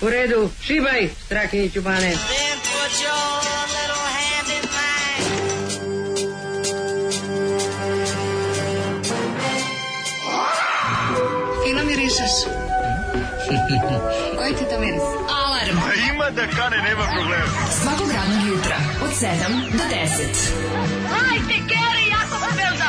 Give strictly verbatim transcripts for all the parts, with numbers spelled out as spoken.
U redu, šibaj, Strakiniću Bane. Fino mirišeš. Koji ti to miris? Alarm. A ima da kane, nema problema. Svakog radnog jutra, od sedam do deset. Hajde, Geri, jako se velda.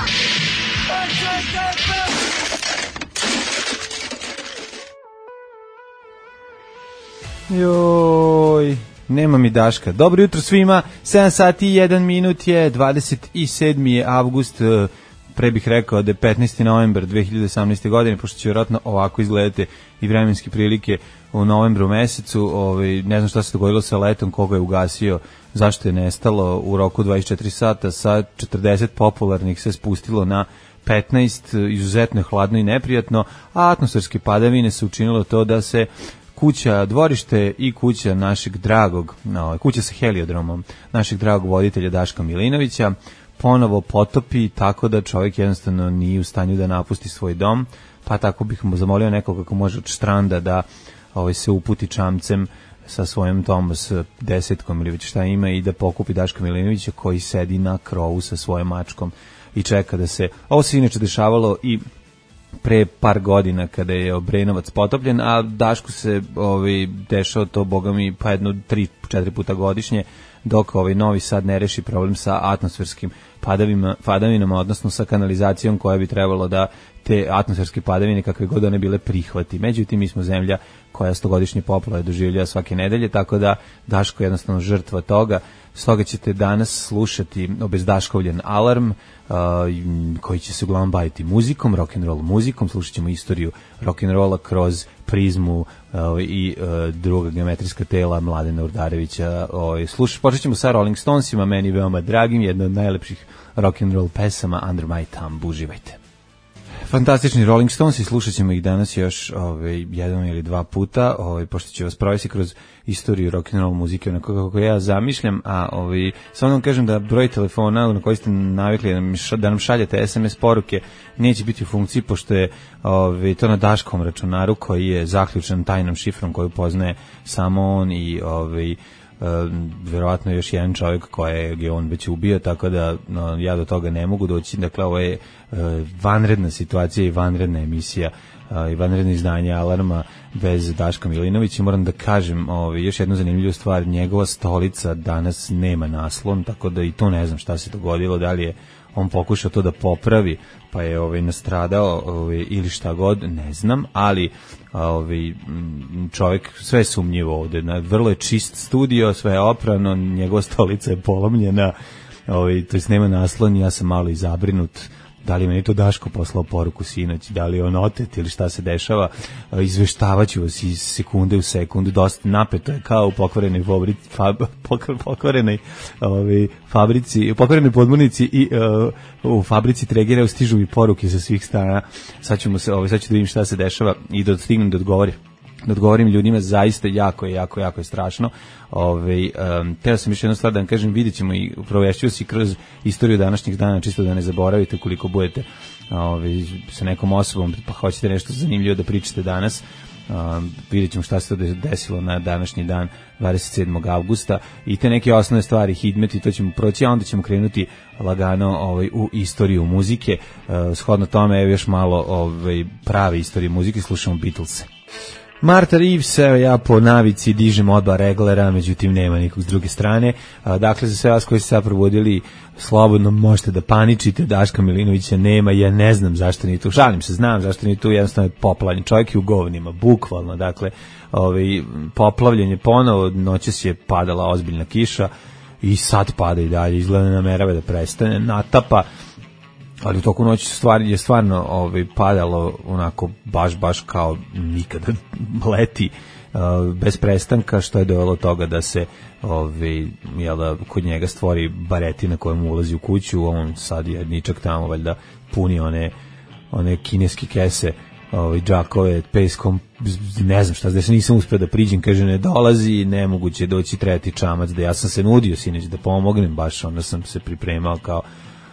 Joj, nema mi Daška. Dobro jutro svima, sedam sati i jedan minut je, dvadeset sedmi avgust, pre bih rekao da je petnaesti novembar dve hiljade osamnaeste. godine, pošto će vjerojatno ovako izgledati i vremenske prilike u novembru mesecu. Ovaj, ne znam šta se dogodilo sa letom, koga je ugasio, zašto je nestalo u roku dvadeset četiri sata, sa četrdeset popularnih se spustilo na petnaest, izuzetno hladno i neprijatno, a atmosferske padavine su učinilo to da se kuća, dvorište i kuća našeg dragog, no, kuća sa heliodromom, našeg dragog voditelja Daška Milinovića, ponovo potopi, tako da čovjek jednostavno nije u stanju da napusti svoj dom, pa tako bih mu zamolio nekog kako može od štranda da ovaj, se uputi čamcem sa svojim Thomas desetkom ili već šta ima i da pokupi Daška Milinovića koji sedi na krovu sa svojom mačkom i čeka da se... Ovo se inače dešavalo i pre par godina kada je Obrenovac potopljen, a Dašku se ovaj, dešao to, boga mi, pa jedno tri, četiri puta godišnje, dok ovaj Novi Sad ne reši problem sa atmosferskim padavima, padavinama, odnosno sa kanalizacijom koja bi trebalo da te atmosferske padavine, kakve god one bile, prihvati. Međutim, mi smo zemlja koja stogodišnje poplave doživljava svake nedelje, tako da Daško je jednostavno žrtva toga. Stoga ćete danas slušati obezdaškovljen alarm, uh, koji će se uglavnom baviti muzikom, rock'n'roll muzikom. Slušat ćemo istoriju rock'n'rolla kroz prizmu uh, i uh, druga geometrijska tela Mladena Urdarevića. Uh, slušat, počet ćemo sa Rolling Stonesima, meni veoma dragim, jedna od najlepših rock'n'roll pesama, Under My Thumb. Uživajte. Fantastični Rolling Stones i slušat ćemo ih danas još ovaj, jedan ili dva puta, ovaj, pošto će vas provesti kroz istoriju rock'n'roll muzike onako kako ja zamišljam, a ovaj, samo vam kažem da broj telefona na koji ste navikli da nam, da nam šaljete es em es poruke neće biti u funkciji, pošto je ovaj, to na Daškom računaru koji je zaključen tajnom šifrom koju poznaje samo on i ovaj, Uh, verovatno još jedan čovjek kojeg je on već ubio, tako da no, ja do toga ne mogu doći. Dakle, ovo je uh, vanredna situacija i vanredna emisija uh, i vanredno izdanje Alarma bez Daška Milinovića. Moram da kažem ovaj, još jednu zanimljivu stvar, njegova stolica danas nema naslon, tako da i to ne znam šta se dogodilo, da li je on pokušao to da popravi, pa je ovaj nastradao ovaj, ili šta god, ne znam, ali ovaj čovjek, sve je sumnjivo ovde, na vrlo je čist studio, sve je oprano, njegova stolica je polomljena, ovaj to jest nema naslon, ja sam malo i zabrinut. Da li meni to Daško poslao poruku sinoć, da li je on otet ili šta se dešava, izveštavaću vas iz sekunde u sekundu, dosta napeto je kao u pokvarenoj fabrici, fab, pokvarenoj ovaj, fabrici, pokvarenoj podmornici i uh, u fabrici Tregera stižu mi poruke sa svih strana, sad ćemo se, ovaj, sad ću da vidim šta se dešava i da stignem da odgovorim. Da odgovorim ljudima, zaista jako je, jako, jako je strašno. Ove, um, teo sam još jednu stvar da vam kažem, vidjet ćemo i provešću si kroz istoriju današnjih dana, čisto da ne zaboravite koliko budete ove, sa nekom osobom, pa hoćete nešto zanimljivo da pričate danas. Um, vidjet ćemo šta se to desilo na današnji dan, dvadeset sedmog avgusta, i te neke osnovne stvari, hidmeti, to ćemo proći, a onda ćemo krenuti lagano ovaj, u istoriju muzike. Uh, shodno tome, evo još malo ovaj, prave istorije muzike, slušamo Beatlese. Martha Reeves, evo ja po navici dižem oba reglera, međutim nema nikog s druge strane. A, dakle, za sve vas koji ste sad probudili, slobodno možete da paničite, Daška Milinovića nema, ja ne znam zašto nije tu, šalim se, znam zašto nije tu, jednostavno je poplavljen, čovjek je u govnima, bukvalno, dakle, ovaj, poplavljen je ponovo, noćas je padala ozbiljna kiša i sad pada i dalje, izgleda namerava da prestane, natapa, ali u toku noći stvari je stvarno ovaj, padalo onako baš, baš kao nikada leti uh, bez prestanka, što je dovelo toga da se ovaj, jel da, kod njega stvori baretina koja mu ulazi u kuću, on sad je ničak tamo valjda puni one, one kineske kese, ovaj, džakove, peskom, ne znam šta, da se nisam uspio da priđem, kaže ne dolazi, nemoguće doći treti čamac, da ja sam se nudio sinoć da pomognem, baš onda sam se pripremao kao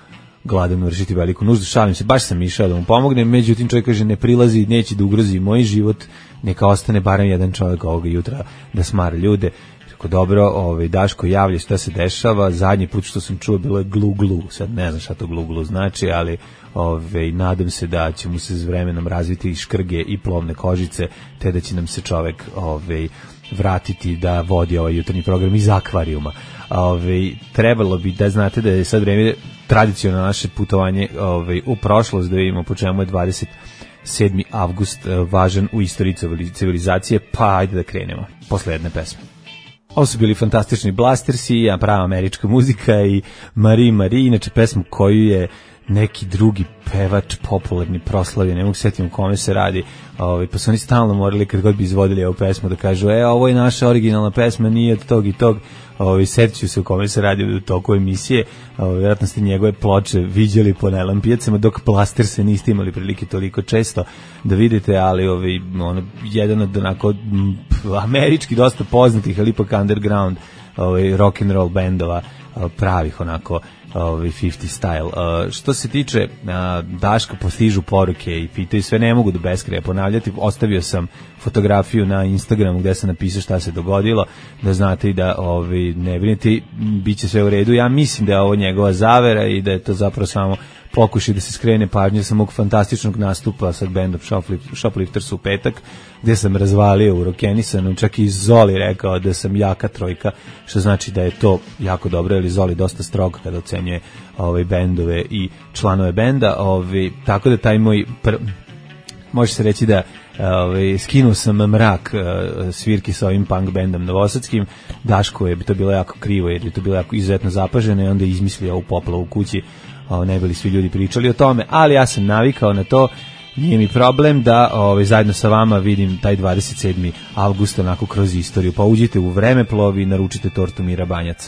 gladan vršiti veliku nuždu. Šalim se, baš sam išao da mu pomognem, međutim čovjek kaže ne prilazi, neće da ugrozi moj život, neka ostane barem jedan čovjek ovoga jutra da smara ljude. Rekao, dobro, ovaj, Daško, javlja šta se dešava, zadnji put što sam čuo bilo je glu glu, sad ne znam šta to glu glu znači, ali ovaj, nadam se da će mu se s vremenom razviti i škrge i plovne kožice, te da će nam se čovjek ovaj, vratiti da vodi ovaj jutarnji program iz akvarijuma. Ove, trebalo bi da znate da je sad vreme tradicionalno naše putovanje ove, u prošlost, da vidimo po čemu je dvadeset sedmi avgust važan u istoriji civilizacije, pa ajde da krenemo posle jedne pesme. Ovo su bili fantastični Blastersi, ja prava američka muzika i Marie Marie, inače pesmu koju je neki drugi pevač popularni proslavio, ne mogu setiti u kome se radi, ovaj, pa su oni stalno morali kad god bi izvodili ovu pesmu da kažu, e, ovo je naša originalna pesma, nije od tog i tog, ovaj, setit se u kome se radi u toku emisije, ovaj, vjerojatno ste njegove ploče viđali po najlon pijacama, dok Plaster se niste imali prilike toliko često da vidite, ali ovaj, ono, jedan od onako m, američki dosta poznatih, ali ipak underground ovaj, rock and roll bendova, pravih onako ovaj pedeset style. Uh, što se tiče uh, Daška, postižu poruke i pitaju sve, ne mogu do beskraja ponavljati. Ostavio sam fotografiju na Instagramu gde sam napisao šta se dogodilo, da znate i da ovaj, ne brinete, bit će sve u redu. Ja mislim da je ovo njegova zavera i da je to zapravo samo pokušaj da se skrene pažnje sa mog fantastičnog nastupa sa bandom Shoplifters u petak, gde sam razvalio u Rokenisanu, čak i Zoli rekao da sam jaka trojka, što znači da je to jako dobro, jer Zoli dosta strog kada ocenjuje ove bendove i članove benda, ove, tako da taj moj pr... može se reći da ove, skinuo sam mrak e, svirki sa ovim punk bandom novosadskim. Daško je bi to bilo jako krivo, jer je to bilo jako izuzetno zapaženo i onda je izmislio ovu poplavu u kući. O, ne bili svi ljudi pričali o tome, ali ja sam navikao na to, nije mi problem da ovaj, zajedno sa vama vidim taj dvadeset sedmi avgust onako kroz istoriju, pa uđite u Vremeplov i naručite tortu Mira Banjac.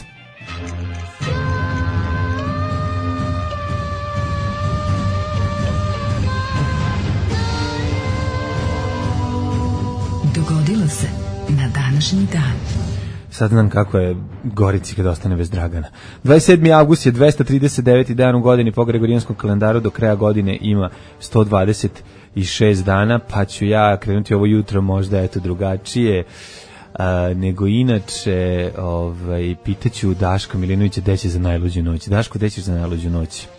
Dogodilo se na današnji dan. Sad znam kako je Gorici kad ostane bez Dragana. dvadeset sedmi avgust je dvesta trideset deveti dan u godini po Gregorijanskom kalendaru, do kraja godine ima sto dvadeset šest dana, pa ću ja krenuti ovo jutro možda eto drugačije a, nego inače. Ovaj, pitaću Daška Milinovića gde će za najluđu noć. Daško, gde ćeš za najluđu noć?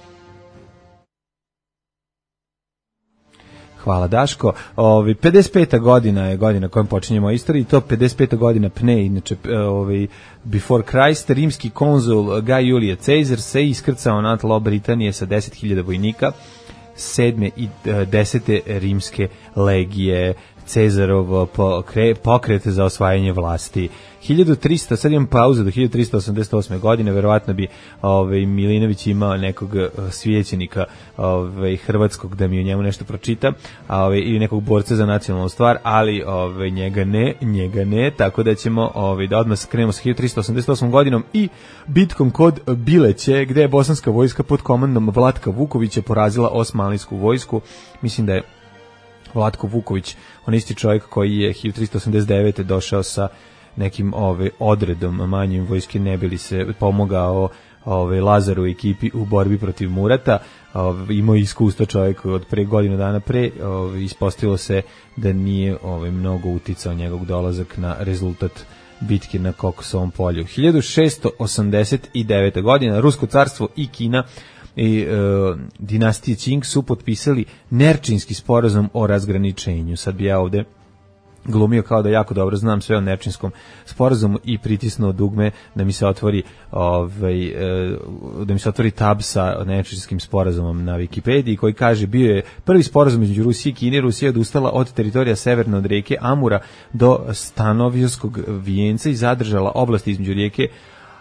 Hvala Daško. Ovi pedeset peta godina je godina kojom počinjemo istoriju, to pedeset peta godina pne, inače ovaj before Christ, rimski konzul Gaj Julije Cezar se iskrcao na tlo Britanije sa deset hiljada vojnika sedme i desete rimske legije. Cezarov pokret za osvajanje vlasti. hiljadu trista, sad imam pauzu do hiljadu trista osamdeset osme godine, verovatno bi ovaj, Milinović imao nekog svijećenika ovaj, hrvatskog da mi o njemu nešto pročita, ovaj, ili nekog borca za nacionalnu stvar, ali ovaj, njega ne, njega ne, tako da ćemo ovaj, da odmah krenemo sa hiljadu trista osamdeset osmom godinom i bitkom kod Bileće, gde je bosanska vojska pod komandom Vlatka Vukovića porazila osmanlijsku vojsku. Mislim da je Vlatko Vuković, on isti čovjek koji je hiljadu trista osamdeset devete došao sa nekim ove odredom manjim vojske, ne bili se pomogao ove Lazaru i ekipi u borbi protiv Murata. Ove, imao iskustvo čovjek od pre godinu dana pre, ove, ispostavilo se da nije ove, mnogo uticao njegov dolazak na rezultat bitke na Kokosovom polju. hiljadu šessto osamdeset devete godina Rusko carstvo i Kina i e, dinastije Qing su potpisali Nerčinski sporazum o razgraničenju. Sad bi ja ovde glumio kao da jako dobro znam sve o Nerčinskom sporazumu i pritisnuo dugme da mi se otvori ovaj, e, da mi se otvori tab sa Nerčinskim sporazumom na Wikipediji, koji kaže bio je prvi sporazum između Rusije i Kine. Rusija je odustala od teritorija severne od rijeke Amura do Stanovjskog vijenca i zadržala oblasti između rijeke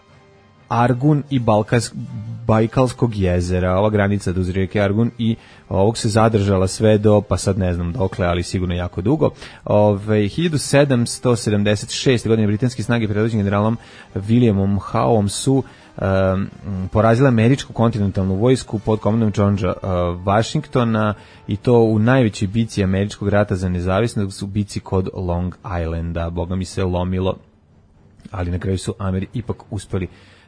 Argun i Balkansk, Bajkalskog jezera. Ova granica do rijeke Argun i ovog se zadržala sve do, pa sad ne znam dokle, ali sigurno jako dugo. Ove, hiljadu sedamsto sedamdeset šeste. godine britanske snage predvođene generalom Williamom Howeom su um, porazile američku kontinentalnu vojsku pod komandom Georgea uh, Washingtona, i to u najvećoj bici američkog rata za nezavisnost, u bici kod Long Islanda. Boga mi se lomilo, ali na kraju su Ameri ipak uspeli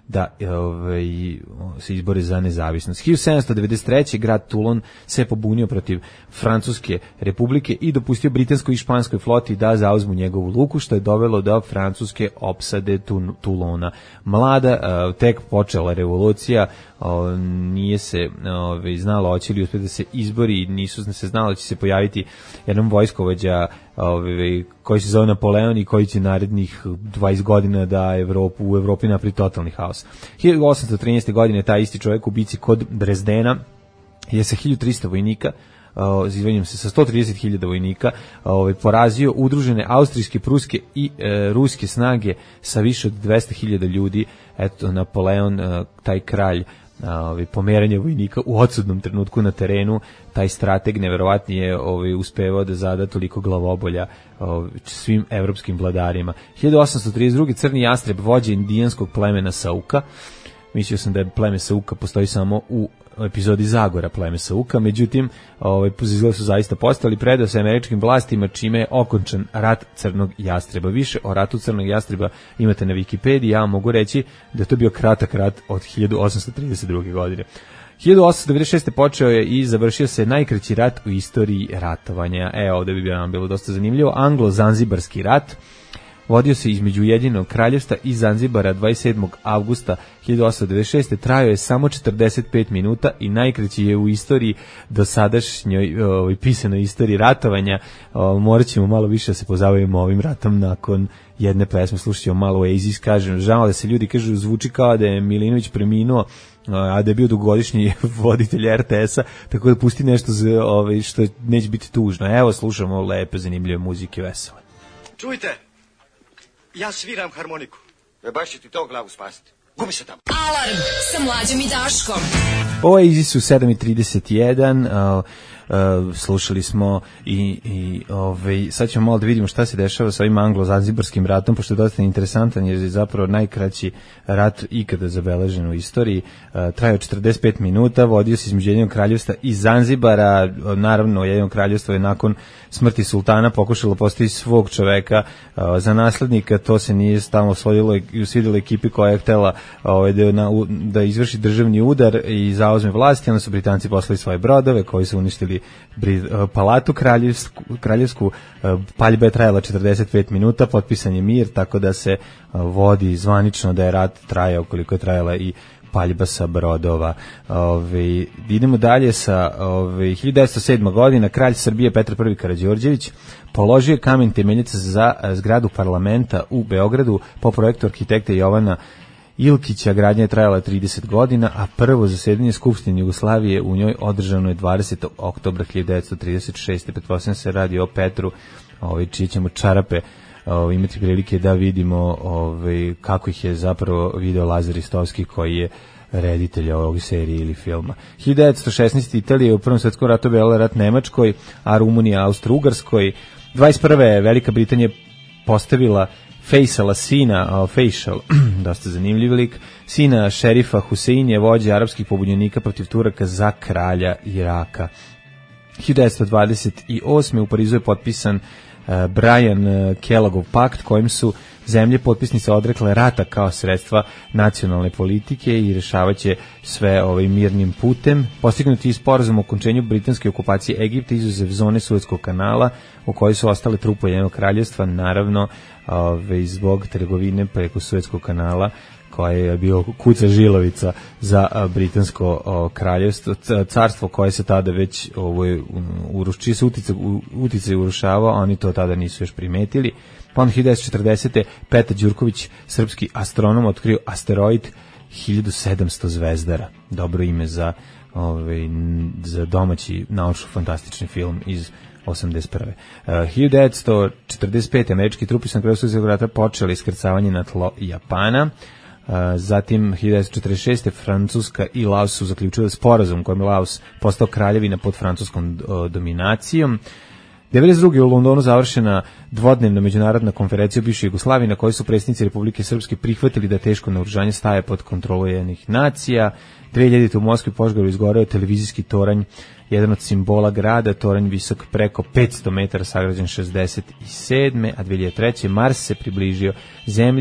da ovaj, se izbore za nezavisnost. hiljadu sedamsto devedeset treće. grad Toulon se pobunio protiv Francuske republike i dopustio britanskoj i španskoj floti da zauzmu njegovu luku, što je dovelo do francuske opsade Toulona. Mlada, tek počela revolucija, nije se ove, znalo hoće li uspjeti da se izbori, nisu se znalo da će se pojaviti jedan vojskovođa ove, koji se zove Napoleon i koji će narednih dvadeset godina da Evropu, u Evropi napravi totalni haos. hiljadu osamsto trinaeste. godine taj isti čovjek u bici kod Drezdena je sa hiljadu trista vojnika, izvinjam se, sa sto trideset hiljada vojnika ovaj, porazio udružene austrijske, pruske i e, ruske snage sa više od dvesta hiljada ljudi. Eto, Napoleon, e, taj kralj, ovaj, pomeranje vojnika u odsudnom trenutku na terenu, taj strateg neverovatni je ovaj, uspevao da zada toliko glavobolja ovaj, svim evropskim vladarima. hiljadu osamsto trideset druge. Crni jastreb, vođa indijanskog plemena Sauka. Mislio sam da je pleme Sauka postoji samo u epizodi Zagora, pleme Sauka, međutim, ovaj, izgleda su zaista postali, predao se američkim vlastima, čime je okončan rat Crnog jastreba. Više o ratu Crnog jastreba imate na Wikipediji, ja mogu reći da je to bio kratak rat od hiljadu osamsto trideset druge. godine. hiljadu osamsto devedeset šeste. počeo je i završio se najkraći rat u istoriji ratovanja. E, ovdje bi nam bilo dosta zanimljivo. Anglo-Zanzibarski rat vodio se između Ujedinjenog kraljevstva i Zanzibara dvadeset sedmog avgusta hiljadu osamsto devedeset šeste. Trajao je samo četrdeset pet minuta i najkraći je u istoriji dosadašnjoj ovaj, pisanoj istoriji ratovanja. O, morat ćemo malo više da se pozabavimo ovim ratom nakon jedne pesme. Slušat ćemo malo Oasis, kažem, žao da se ljudi kažu, zvuči kao da je Milinović preminuo, a da je bio dugogodišnji voditelj er te esa, tako da pusti nešto za, ovaj, što neće biti tužno. Evo, slušamo lepe, zanimljive muzike, vesele. Čujte, ja sviram harmoniku. E baš će ti to glavu spasiti. Gubi se tamo. Alarm sa Mlađom i Daškom. Oasis u sedam i trideset jedan. Uh, uh, slušali smo i, i ovaj, sad ćemo malo da vidimo šta se dešava sa ovim anglo-zanzibarskim ratom, pošto je dosta interesantan, jer je zapravo najkraći rat ikada zabeležen u istoriji. Uh, trajao četrdeset pet minuta, vodio se između Ujedinjenog kraljevstva i Zanzibara. Naravno, Ujedinjeno kraljevstvo je nakon smrti sultana pokušalo postaviti svog čoveka uh, za naslednika. To se nije stalno svodilo i svidjelo ekipi koja je htela uh, da, na, da izvrši državni udar i zauzme vlasti. Onda su Britanci poslali svoje brodove koji su uništili palatu kraljevsku, kraljevsku. Paljba je trajala četrdeset pet minuta, potpisan je mir, tako da se vodi zvanično da je rat trajao koliko je trajala i paljba sa brodova. Ove, idemo dalje sa ove, hiljadu devetsto sedma. godina. Kralj Srbije Petar prvi Karađorđević položio kamen temeljac za zgradu parlamenta u Beogradu po projektu arhitekta Jovana Ilkića. Gradnja je trajala trideset godina, a prvo zasedanje Skupštine Jugoslavije u njoj održano je dvadesetog oktobra hiljadu devetsto trideset šeste. Pretpostavljam se radi o Petru, ovaj, čije ćemo čarape ovaj, imati prilike da vidimo ovaj, kako ih je zapravo video Lazar Istovski, koji je reditelj ovog serije ili filma. hiljadu devetsto šesnaeste. Italija u Prvom svjetskom ratu obavila rat Nemačkoj, a Rumunija Austro-Ugarskoj. dvadeset prve. Velika Britanija postavila Faisala, sina, uh, Faisal, dosta zanimljiv lik, sina šerifa Husein je vođa arapskih pobunjenika protiv Turaka za kralja Iraka. hiljadu devetsto dvadeset osme. u Parizu je potpisan uh, Brian uh, Kelloggov pakt, kojim su zemlje potpisnice odrekle rata kao sredstva nacionalne politike i rešavaće sve ovaj mirnim putem. Postignuti je sporazum o okončanju britanske okupacije Egipta izuzev zone Suetskog kanala, u kojoj su ostale trupe Ujedinjenog kraljevstva, naravno ovaj, zbog trgovine preko Suetskog kanala, koje je bio kuca žilavica za a, britansko a, kraljevstvo, carstvo koje se tada već ovaj, uruščio se uticaj, uticaj urušavao, a oni to tada nisu još primetili. Pa on hiljadu devetsto četrdesete. Petar Đurković, srpski astronom, otkrio asteroid hiljadu sedamsto zvezdara. Dobro ime za, ovaj, za domaći naučno-fantastični film iz osamdeset prve. Uh, hiljadu devetsto četrdeset pete. američki trupi sa kraju Svjetskog rata počeli iskrcavanje na tlo Japana. Uh, zatim hiljadu devetsto četrdeset šeste. Francuska i Laos su zaključili sporazum kojim Laos postao kraljevina pod francuskom uh, dominacijom. devedeset druge. u Londonu završena dvodnevna međunarodna konferencija o bivšoj Jugoslaviji, na kojoj su predsjednici Republike Srpske prihvatili da teško naoružanje staje pod kontrolu Ujedinjenih nacija. dve hiljadite. u Moskvi požaru izgoreo televizijski toranj, jedan od simbola grada, toranj visok preko petsto metara, sagrađen šezdeset sedme. a dve hiljade treće. Mars se približio Zemlji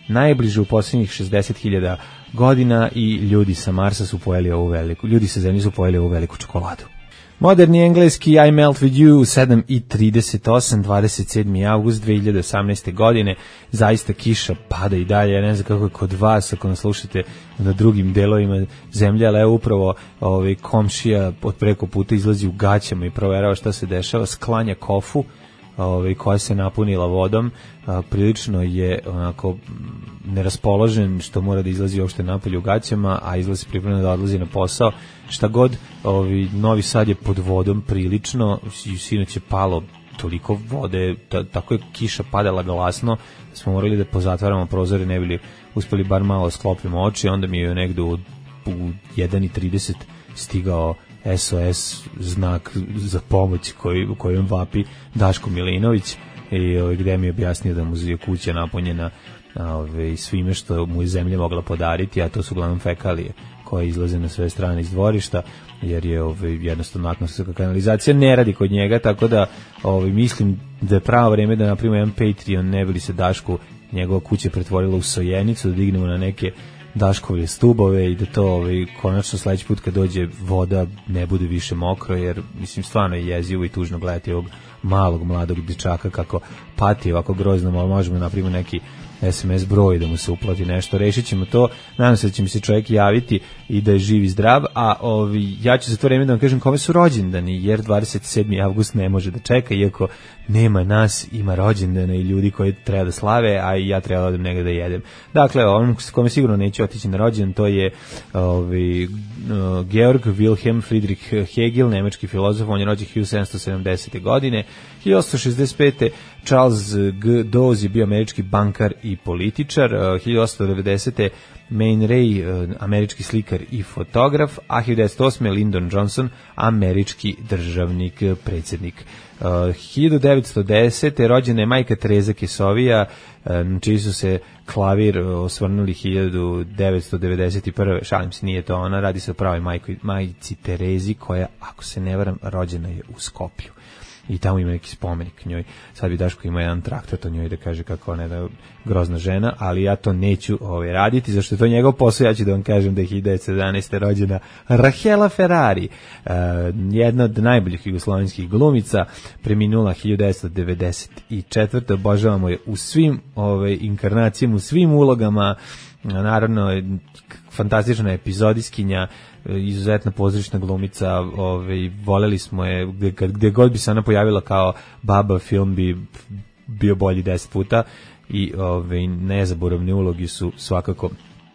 najbliže u posljednjih šezdeset hiljada godina i ljudi sa Marsa su pojeli ovu veliku, ljudi sa Zemlje su pojeli ovu veliku čokoladu. Moderni engleski I Melt With You, sedam i trideset osam, dvadeset sedmi avgust dve hiljade osamnaeste. godine, zaista kiša pada i dalje, ja ne znam kako je kod vas, ako nas slušate na drugim delovima zemlje, ali evo upravo ovaj, komšija od preko puta izlazi u gaćama i proverava šta se dešava, sklanja kofu, ovaj, koja se napunila vodom, a, prilično je onako neraspoložen što mora da izlazi uopšte napolje u gaćama, a izlazi pripremno da odlazi na posao. Šta god, ovaj, Novi Sad je pod vodom prilično, i sinoć je palo toliko vode, ta, tako je kiša padala glasno, da smo morali da pozatvaramo prozore, ne bili uspeli bar malo sklopimo oči, onda mi je negde u, u jedan i trideset stigao S O S znak za pomoć koji, kojom vapi Daško Milinović, i ovaj, gde mi je objasnio da mu je kuća napunjena ovaj, svime što mu je zemlja mogla podariti, a to su uglavnom fekalije koje izlaze na sve strane iz dvorišta, jer je ovaj, jednostavno atmosferska kanalizacija ne radi kod njega, tako da ovaj, mislim da je pravo vreme da napravimo jedan Patreon, ne bi li se Dašku njegova kuća pretvorila u sojenicu, da dignemo na neke Daškovlje stubove i da to ovaj, konačno sledeći put kad dođe voda ne bude više mokro, jer mislim stvarno je jezivo i tužno gledati ovog malog mladog dečaka kako pati ovako grozno, ali možemo napraviti neki S M S broj da mu se uplati nešto, rešit ćemo to, nadam se da će mi se čovjek javiti i da je živ i zdrav, a ovi, ja ću za to vreme da vam kažem kome su rođendani, jer dvadeset sedmi avgust ne može da čeka, iako nema nas, ima rođendana i ljudi koji treba da slave, a i ja treba da odem negdje da jedem. Dakle, on kome sigurno neću otići na rođendan, to je ovi, uh, Georg Wilhelm Friedrich Hegel, nemački filozof, on je rođen hiljadu sedamsto sedamdesete. godine, hiljadu osamsto šezdeset pete. Charles G. Dawes je bio američki bankar i političar, uh, hiljadu osamsto devedesete. Man Ray, uh, američki slikar i fotograf, a hiljadu devetsto osme. Lyndon Johnson, američki državnik, predsjednik. Uh, hiljadu devetsto desete. rođena je majka Tereza Kesovija, uh, čiji su se klavir osvrnuli hiljadu devetsto devedeset prve. Šalim se, nije to ona, radi se o pravoj majko, majici Terezi, koja, ako se ne varam, rođena je u Skoplju. I tamo ima neki spomenik njoj. Sad bi Daško ima jedan traktat o njoj da kaže kako ona je grozna žena, ali ja to neću ovaj, raditi, zašto je to njegov posao. Ja ću da vam kažem da je hiljadu devetsto jedanaeste. rođena Rahela Ferrari, uh, jedna od najboljih jugoslovenskih glumica, preminula hiljadu devetsto devedeset četvrte. Obožavamo je u svim ovaj, inkarnacijama, u svim ulogama, naravno fantastična epizodiskinja, izuzetna pozorišna glumica, ovaj, voleli smo je, gde, gde god bi se ona pojavila kao baba, film bi bio bolji deset puta i ovaj, nezaboravne ulogi su svakako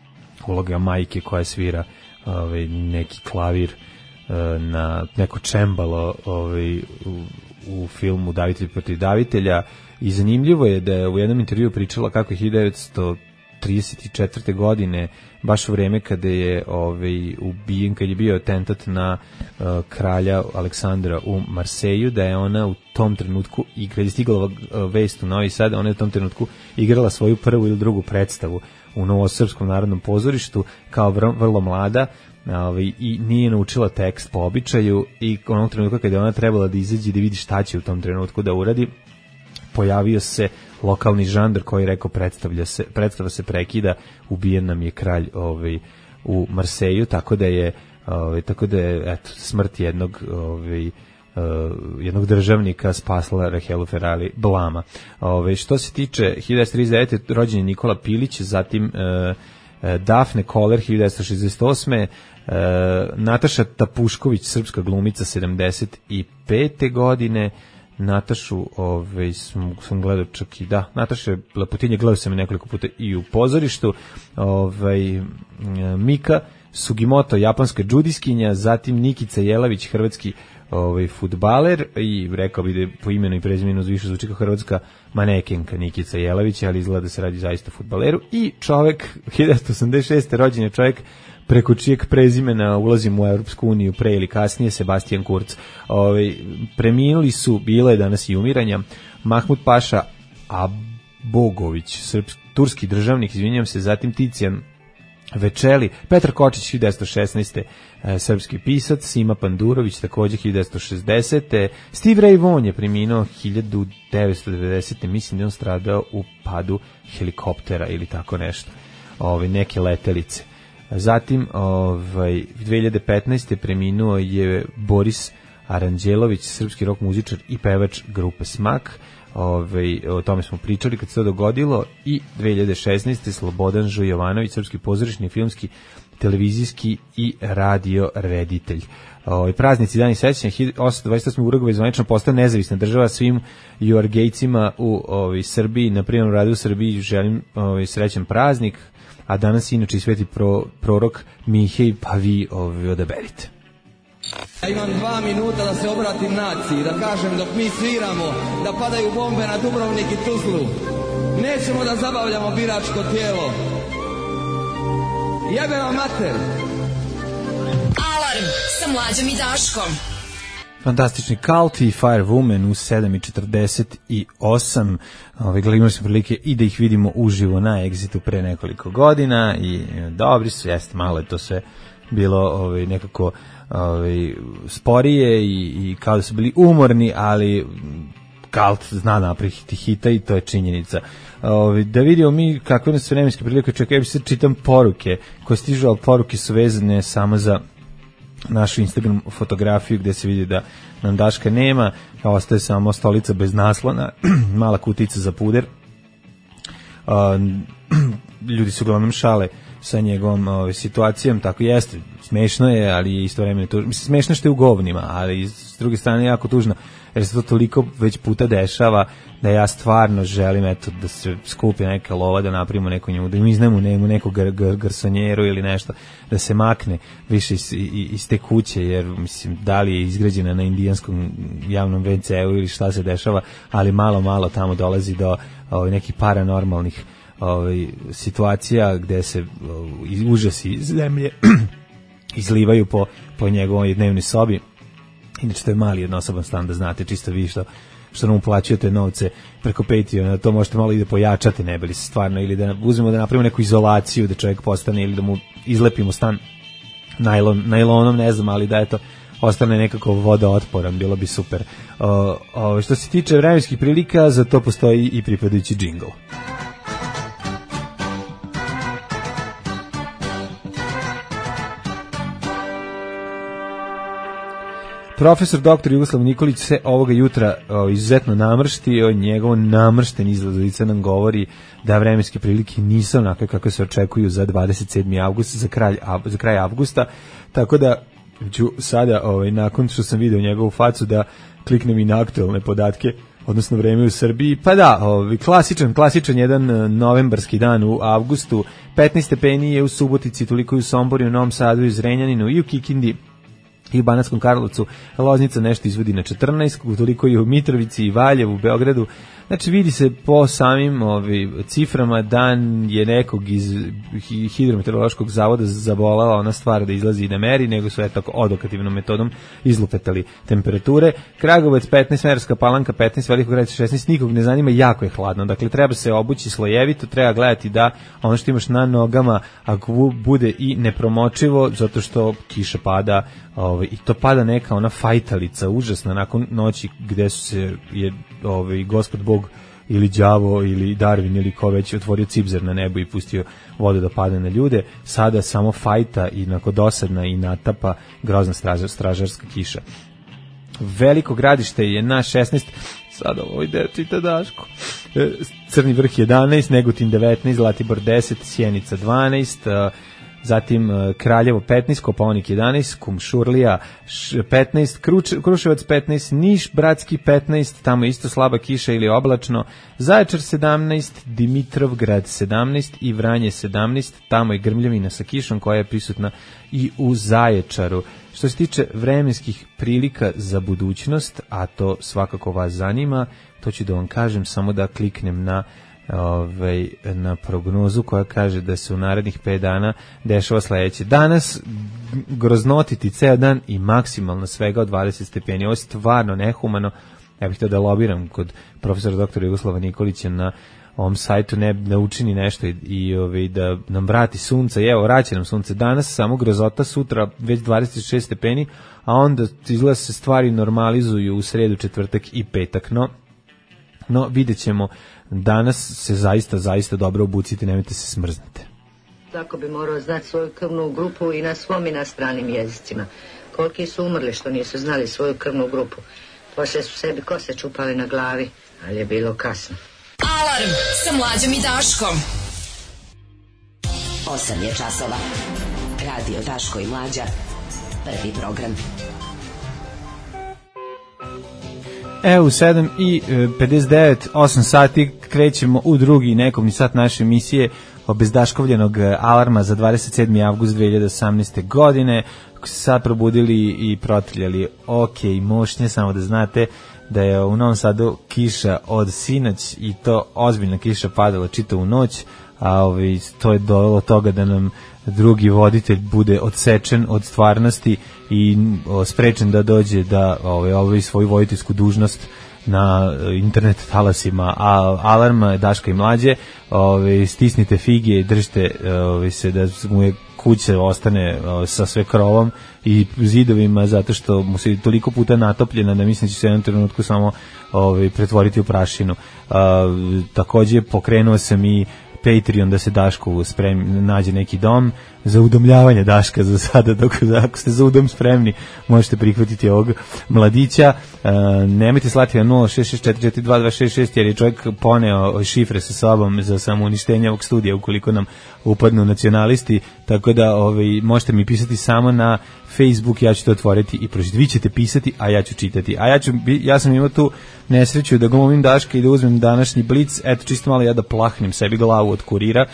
uloga majke koja svira ovaj, neki klavir na neko čembalo ovaj, u, u filmu Davitelj protiv davitelja, i zanimljivo je da je u jednom intervju pričala kako je hiljadu devetsto trideset četvrte. godine, baš u vreme kada je ovaj, ubijen, kad je bio atentat na uh, kralja Aleksandra u Marseju, da je ona u tom trenutku, i kad je stigla uh, vest u Novi Sad, ona je u tom trenutku igrala svoju prvu ili drugu predstavu u Novosrpskom narodnom pozorištu kao vrlo, vrlo mlada, ovaj, i nije naučila tekst po običaju, i onog trenutka kada je ona trebala da izađe da vidi šta će u tom trenutku da uradi, pojavio se lokalni žandar koji je rekao predstavlja se, predstava se prekida, ubijen nam je kralj ovaj, u Marseju, tako da je, ovaj, tako da je eto, smrt jednog, ovaj, uh, jednog državnika spasla Rahelu Ferrari blama. Ovaj, što se tiče hiljadu devetsto trideset devete. rođen je Nikola Pilić, zatim uh, Dafne Koller hiljadu devetsto šezdeset osme. Uh, Nataša Tapušković, srpska glumica, sedamdeset pete. godine. Natašu ovaj, sam, sam gledao čak i da, Nataša Lepotinje, gledao sam je nekoliko puta i u pozorištu. Ovaj, Mika Sugimoto, japanska džudiskinja, zatim Nikica Jelavić, hrvatski ovaj, fudbaler, i rekao bi da je po imenu i prezimenu više zvuči kao hrvatska manekenka Nikica Jelavić, ali izgleda da se radi zaista fudbaleru. I čovek, hiljadu devetsto osamdeset šeste. rođen je čovek preko čijeg prezimena ulazimo u Europsku uniju pre ili kasnije, Sebastian Kurz. Ovaj, preminuli su, bilo je danas i umiranja, Mahmud Paša Abogović, srpski, turski državnik, izvinjam se, zatim Ticijan Večeli, Petar Kočić hiljadu devetsto šesnaeste. E, srpski pisac, Sima Pandurović takođe hiljadu devetsto šezdesete. Steve Ray Vaughan je preminuo hiljadu devetsto devedesete. Mislim da on stradao u padu helikoptera ili tako nešto. Ove, neke letelice. Zatim, ovaj, dve hiljade petnaeste. preminuo je Boris Aranđelović, srpski rock muzičar i pevač grupe Smak. Ove, o tome smo pričali kad se to dogodilo. I dve hiljade šesnaeste. Slobodan Žujovanović, srpski pozorišni, filmski, televizijski i radio reditelj. Ove, praznici dani sećanja. hiljadu osamsto dvadeset osme. Urugvaj zvanično postao nezavisna država. Svim Juargejcima u ove, Srbiji, na primjer radu u Srbiji, želim ove, srećan praznik. A danas inače i sveti pro, prorok Mihej, pa vi ove, odaberite. Ja imam dva minuta da se obratim naciji, da kažem dok mi sviramo, da padaju bombe na Dubrovnik i Tuzlu. Nećemo da zabavljamo biračko tijelo. Jebe vam mater! Alarm sa Mlađom i Daškom. Fantastični Cult i Fire Woman u sedam i četrdeset osam. Ove, imali smo prilike i da ih vidimo uživo na Exitu pre nekoliko godina i dobri su, jeste, malo je to sve bilo ove, nekako ove, sporije i, i kao da su bili umorni, ali Cult zna napraviti hita i to je činjenica. Ove, da vidimo mi kakve nas vremenske prilike čekaju, ja bi se čitam poruke koje stižu, ali poruke su vezane samo za našu Instagram fotografiju gde se vidi da nam Daška nema, kao ostaje samo stolica bez naslona, mala kutica za puder. Uh, ljudi su uglavnom šale sa njegovom uh, situacijom, tako jeste, smešno je, ali je istovremeno tužno. Mislim, smešno što je u govnima, ali s druge strane jako tužno, jer se to toliko već puta dešava da ja stvarno želim eto, da se skupi neka lova, da napravimo neku njemu, da im iznemo nemu neku gar, gar, garsonjeru ili nešto, da se makne više iz, iz te kuće, jer mislim, da li je izgrađena na indijanskom javnom ve ce u ili šta se dešava, ali malo, malo tamo dolazi do ovaj, nekih paranormalnih ovaj, situacija gde se ovaj, užasi iz zemlje izlivaju po, po njegovoj dnevnoj sobi. Inače, to je mali jednosoban stan, da znate, čisto vi što, što nam uplaćujete novce preko Patreona, to možete malo i da pojačate, ne bili se stvarno, ili da uzmemo da napravimo neku izolaciju, da čovjek postane, ili da mu izlepimo stan najlon, najlonom, ne znam, ali da eto, ostane nekako vodootporan, bilo bi super. O, o, što se tiče vremenskih prilika, za to postoji i pripadajući džingl. Profesor doktor Jugoslav Nikolić se ovoga jutra o, izuzetno namrštio, njegov namršten izgled lica nam govori da vremenske prilike nisu onakve kako se očekuju za dvadeset sedmi avgust, za kraj, za kraj avgusta, tako da ću sada, ovaj, nakon što sam video njegovu facu, da kliknem i na aktualne podatke, odnosno vreme u Srbiji. Pa da, ovaj, klasičan, klasičan jedan novembarski dan u avgustu, petnaest stepeni je u Subotici, toliko i u Somboru, u Novom Sadu, i u Zrenjaninu, i u Kikindi, i u Banatskom Karlovcu. Loznica nešto izvodi na četrnaest, toliko i u Mitrovici i Valjevu, u Beogradu. Znači vidi se po samim ovi, ciframa dan je nekog iz hidrometeorološkog zavoda zabolala ona stvar da izlazi i da meri, nego su eto odokativnom metodom izlupetali temperature. Kragujevac petnaest, Smederevska Palanka petnaest, Veliko Gradište šesnaest, nikog ne zanima, jako je hladno. Dakle, treba se obući slojevito, treba gledati da ono što imaš na nogama, ako bude i nepromočivo, zato što kiša pada, ovaj, i to pada neka ona fajtalica užasna nakon noći gde su se je ovaj Gospod Bog ili đavo ili Darwin ili ko već otvorio cipzer na nebu i pustio vodu da pada na ljude. Sada samo fajta i nako dosadna i natapa grozna stražar, stražarska kiša. Veliko Gradište je na šesnaest, sada ovo ide čita Daško. Crni Vrh jedanaest, Negotin devetnaest, Zlatibor deset, Sjenica dvanaest, zatim Kraljevo petnaest, Kopaonik jedanaest, Kumšurlija petnaest, Kruč, Kruševac petnaest, Niš Bratski petnaest, tamo isto slaba kiša ili oblačno, Zaječar sedamnaest, Dimitrovgrad sedamnaest i Vranje sedamnaest, tamo je grmljavina sa kišom koja je prisutna i u Zaječaru. Što se tiče vremenskih prilika za budućnost, a to svakako vas zanima, to ću da vam kažem samo da kliknem na Ove, na prognozu koja kaže da se u narednih pet dana dešava sledeće. Danas groznotiti ceo dan i maksimalno svega od dvadeset stepeni. Ovo je stvarno nehumano. Ja bih to da lobiram kod profesora doktora Jugoslava Nikolića na ovom sajtu ne, ne učini nešto i, i ovaj, da nam vrati sunce. I evo, vraća nam sunce. Danas samo grozota, sutra već dvadeset šest stepeni, a onda izgleda se stvari normalizuju u sredu, četvrtak i petak. No, no vidjet ćemo. Danas se zaista, zaista dobro obucite, nemojte se smrznete. Tako bi morao znati svoju krvnu grupu i na svom i na stranim jezicima. Koliki su umrli što nisu znali svoju krvnu grupu. Poslije su sebi kose čupali na glavi, ali je bilo kasno. Alarm sa Mlađom i Daškom. osam je časova. Radio Daško i Mlađa. Prvi program. Evo, u sedam i pedeset devet, osam sati, krećemo u drugi nekovni sat naše emisije obezdaškovljenog alarma za dvadeset sedmi avgust dve hiljade osamnaeste. godine. Sad probudili i protrljali ok, mošnje, samo da znate da je u Novom Sadu kiša od sinoć i to ozbiljna kiša padala čitavu noć, a ovaj, to je dovelo toga da nam drugi voditelj bude odsečen od stvarnosti i o, sprečen da dođe da ovaj, ovaj svoju voditeljsku dužnost na internet talasima a alarma Daška i Mlađe. Ovaj, stisnite fige i držite ovaj, se da mu je kuća ostane ovaj, sa sve krovom i zidovima, zato što mu se toliko puta natopljena da mislim da će se u jednom trenutku samo ovaj, pretvoriti u prašinu. A, takođe pokrenuo sam i Patreon da se Dašku spremi, nađe neki dom za udomljavanje Daška za sada, dok ako ste za udom spremni možete prihvatiti ovog mladića. E, nemojte slati na nula šest šest četiri četiri dva dva šest šest jer je čovjek poneo šifre sa sobom za samouništenje ovog studija ukoliko nam upadnu nacionalisti, tako da ovaj, možete mi pisati samo na Facebook, ja ću to otvoriti i pročitati. Vi ćete pisati, a ja ću čitati. A ja, ću, ja sam imao tu nesreću da glumim Daška i da uzmem današnji blic, eto čisto malo ja da plahnem sebi glavu od kurira.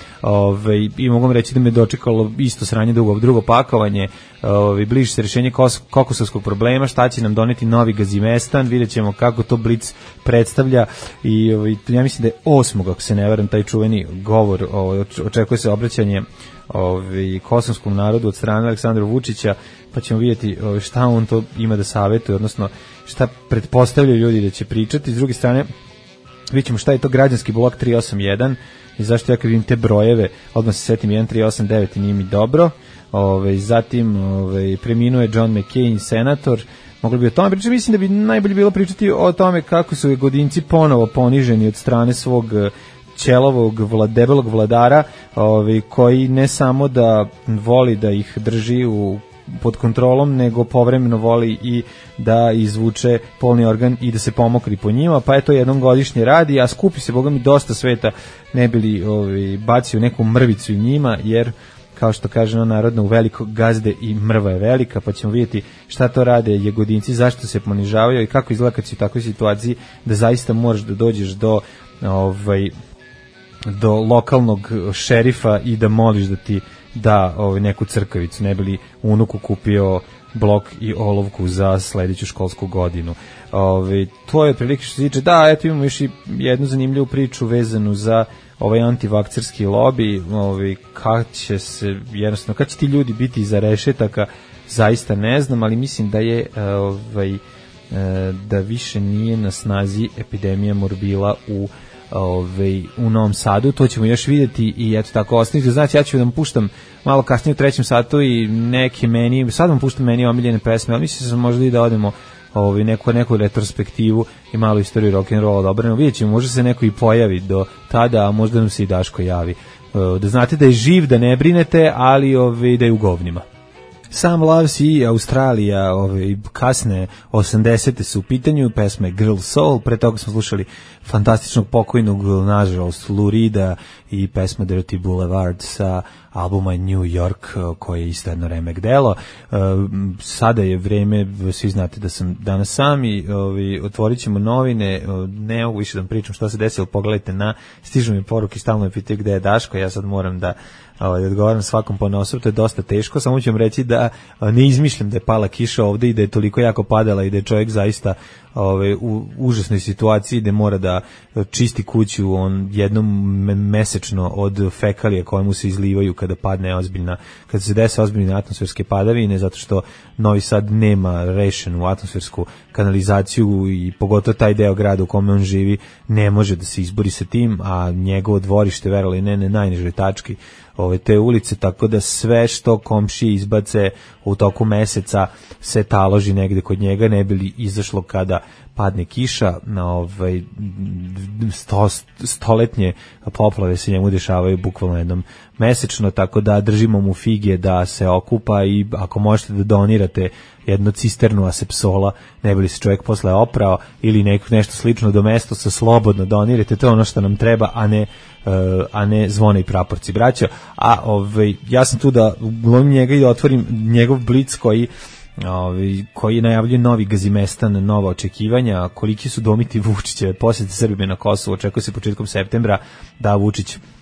Ove, i mogu vam reći da me dočekalo isto sranje drugo, drugo pakovanje. Ove, bliži se rješenje kos, kokosovskog problema, šta će nam doneti novi Gazimestan, vidjet ćemo kako to Blic predstavlja i ove, ja mislim da je osmog ako se ne varam taj čuveni govor, ove, očekuje se obraćanje ove, kosovskom narodu od strane Aleksandra Vučića, pa ćemo vidjeti ove, šta on to ima da savjetuje, odnosno šta pretpostavljaju ljudi da će pričati. S druge strane vidjet ćemo šta je to građanski blok tri osam jedan i zašto ja kad vidim te brojeve odmah se setim jedan tri osam devet i nije mi dobro. Ove, zatim ove, preminuo je John McCain, senator. Mogli bi o tome pričati, mislim da bi najbolje bilo pričati o tome kako su Godinci ponovo poniženi od strane svog ćelovog, vlad, debelog vladara, ove, koji ne samo da voli da ih drži u pod kontrolom, nego povremeno voli i da izvuče polni organ i da se pomokri po njima, pa je to jednom godišnje radi, a skupi se, boga mi, dosta sveta, ne bili ovaj, bacio neku mrvicu i njima, jer kao što kaže no narodno, u veliko gazde i mrva je velika, pa ćemo vidjeti šta to rade Jagodinci, zašto se ponižavaju i kako izgleda kad si u takvoj situaciji da zaista moraš da dođeš do ovaj, do lokalnog šerifa i da moliš da ti da ovaj, neku crkavicu, ne bi li unuku kupio blok i olovku za sledeću školsku godinu. Ovaj, to je prilike što se tiče. Da, eto imamo još i jednu zanimljivu priču vezanu za ovaj antivakcerski lobby, ovaj, kad će se jednostavno, kad će ti ljudi biti iza rešetaka, zaista ne znam, ali mislim da je ovaj, da više nije na snazi epidemija morbila u Ove, u Novom Sadu, to ćemo još vidjeti i eto tako ostanite. Znači ja ću da vam puštam malo kasnije u trećem satu i neke meni, sad vam puštam meni omiljene pesme, ali mislim da sam možda i da odemo ovaj, neku, neku retrospektivu i malo istoriju rock'n'rolla dobrano, vidjet ćemo, možda se neko i pojavi do tada, a možda nam se i Daško javi. Da znate da je živ, da ne brinete, ali ovaj, da je u govnima. Sam Loves i Australija, ove kasne osamdesete su u pitanju, pesma je Girl Soul, pre toga smo slušali fantastičnog pokojnog, nažalost, Lou Reeda i pesma Dirty Boulevard sa albuma New York, koje je isto jedno remek delo. Sada je vreme, svi znate da sam danas sam i ovi, otvorit ćemo novine, ne mogu više da vam pričam što se desilo, pogledajte na, stižu mi poruke, stalno me pitaju gde je Daško, ja sad moram da ovaj, odgovaram svakom ponaosob, to je dosta teško, samo ću vam reći da ja ne izmišljam da je pala kiša ovde i da je toliko jako padala i da je čovjek zaista ove, u užasnoj situaciji da mora da čisti kuću on jednom mesečno od fekalija koje mu se izlivaju kada padne ozbiljna, kada se dese ozbiljne atmosferske padavine, zato što Novi Sad nema rešenu atmosfersku kanalizaciju i pogotovo taj deo grada u kome on živi ne može da se izbori sa tim, a njegovo dvorište, verovali ne, ne najnižoj tački ove te ulice, tako da sve što komšije izbace u toku meseca se taloži negde kod njega, ne bi li izašlo kada padne kiša. Na ovaj sto, stoletnje poplave se njemu dešavaju bukvalno jednom mesečno, tako da držimo mu fige da se okupa i ako možete da donirate jednu cisternu asepsola, ne bi li se čovjek posle oprao ili neko, nešto slično do mesta sa slobodno donirate, to je ono što nam treba, a ne Uh, a ne zvone i praporci, braćo. A ovaj, ja sam tu da glumim njega i da otvorim njegov blic koji ovaj, koji najavljuje novi Gazimestan, nova očekivanja, koliki su domiti Vučićeve posjete Srbije na Kosovo. Očekuje se početkom septembra da Vučić uh,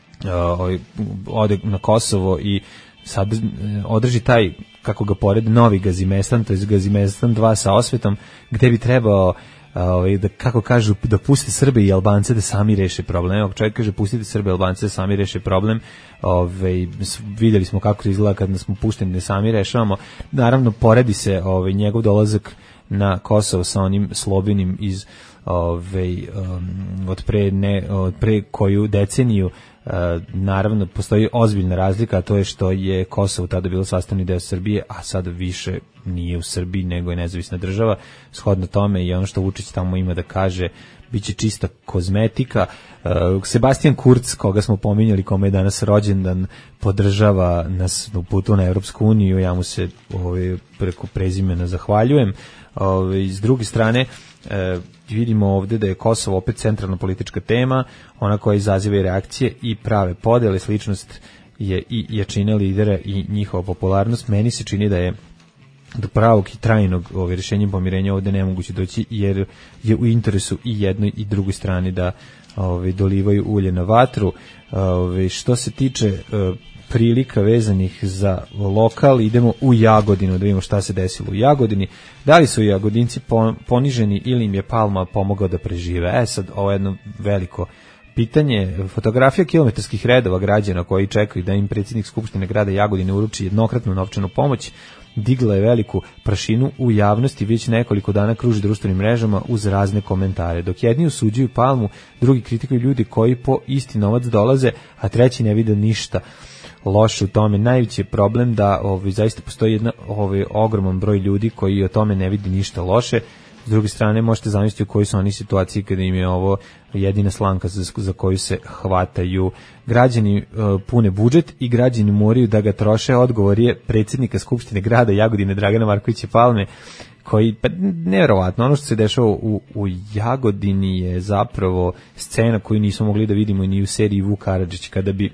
ovaj, ode na Kosovo i sad održi taj, kako ga porede, novi Gazimestan, to je Gazimestan dva sa osvetom, gde bi trebao Ovaj, da, kako kažu, da puste Srbe i Albance da sami reše problem. Evo, čovjek kaže pustite Srbe i Albance da sami reše problem. Ovaj, vidjeli smo kako to izgleda kad smo pušteni da sami rešavamo. Naravno, poredi se ovaj, njegov dolazak na Kosovo sa onim Slobinim iz ovaj, um, od, pre ne, od pre koju deceniju. Uh, naravno, postoji ozbiljna razlika, a to je što je Kosovo tada bilo sastavni deo Srbije, a sad više nije u Srbiji, nego je nezavisna država. Shodno tome i ono što Vučić tamo ima da kaže, bit će čista kozmetika. Uh, Sebastian Kurz, koga smo pominjali, kome je danas rođendan, podržava nas u putu na Evropsku uniju, ja mu se ovaj, preko prezimena zahvaljujem. Ovaj, s druge strane, E, vidimo ovde da je Kosovo opet centralna politička tema, ona koja izaziva i reakcije i prave podele, sličnost je i jačina lidera i njihova popularnost. Meni se čini da je do pravog i trajnog ovaj, rješenja pomirenja ovde nemoguće doći, jer je u interesu i jednoj i drugoj strani da ovaj, dolivaju ulje na vatru. Ovaj, što se tiče eh, prilika vezanih za lokal, idemo u Jagodinu da vidimo šta se desilo u Jagodini. Da li su Jagodinci poniženi ili im je Palma pomogao da prežive? E sad, ovo je jedno veliko pitanje. Fotografija kilometarskih redova građana koji čekaju da im predsjednik Skupštine grada Jagodine uruči jednokratnu novčanu pomoć digla je veliku prašinu u javnosti, već nekoliko dana kruži društvenim mrežama uz razne komentare. Dok jedni osuđuju Palmu, drugi kritikuju ljudi koji po isti novac dolaze, a treći ne vide ništa loše u tome. Najveći je problem da ovaj, zaista postoji jedna, ovaj, ogroman broj ljudi koji o tome ne vidi ništa loše. S druge strane, možete zamisliti u kojoj su oni situaciji kada im je ovo jedina slanka za, za koju se hvataju. Građani uh, pune budžet i građani moraju da ga troše. Odgovor je predsjednika Skupštine grada Jagodine Dragana Markovića Palme, koji, pa nevjerovatno, ono što se dešava u, u Jagodini je zapravo scena koju nismo mogli da vidimo ni u seriji Vuk Karadžić, kada bi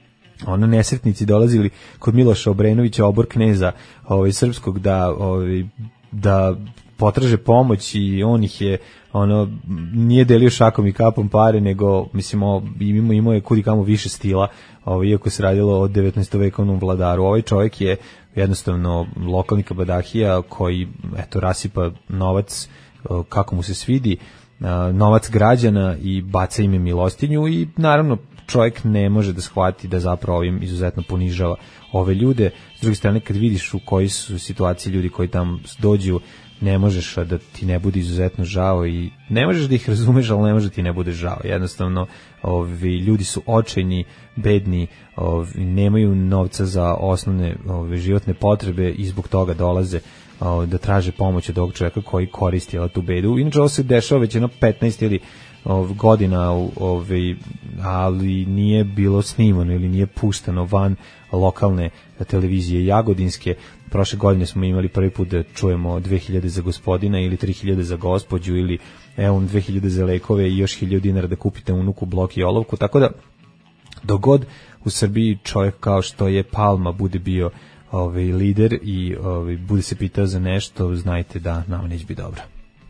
ono nesretnici dolazili kod Miloša Obrenovića, obor kneza ovaj, srpskog, da, ovaj, da potraže pomoć i on ih je, ono, nije delio šakom i kapom pare, nego, mislim, imao, imao je kudi kamo više stila, ovaj, iako se radilo o devetnaestovekovnom vladaru. Ovaj čovjek je jednostavno lokalni kabadahija koji, eto, rasipa novac kako mu se svidi, novac građana i baca ime milostinju i, naravno, čovjek ne može da shvati da zapravo ovim izuzetno ponižava ove ljude. S druge strane, kad vidiš u koji su situaciji ljudi koji tamo dođu, ne možeš da ti ne bude izuzetno žao i ne možeš da ih razumeš, ali ne može da ti ne bude žao. Jednostavno, ovi, ljudi su očajni, bedni, ovi, nemaju novca za osnovne ovi, životne potrebe i zbog toga dolaze ovi, da traže pomoć od ovog čovjeka koji koristi jel, tu bedu. Inače, ovo se dešava već jedno petnaest ili Ov, godina, ovaj, ali nije bilo snimano ili nije pušteno van lokalne televizije jagodinske. Prošle godine smo imali prvi put da čujemo dve hiljade za gospodina ili tri hiljade za gospođu ili evo dve hiljade za lekove i još hiljadu dinara da kupite unuku blok i olovku. Tako da dogod u Srbiji čovjek kao što je Palma bude bio ovaj, lider i ovaj, bude se pitao za nešto, znajte da nam neće biti dobro.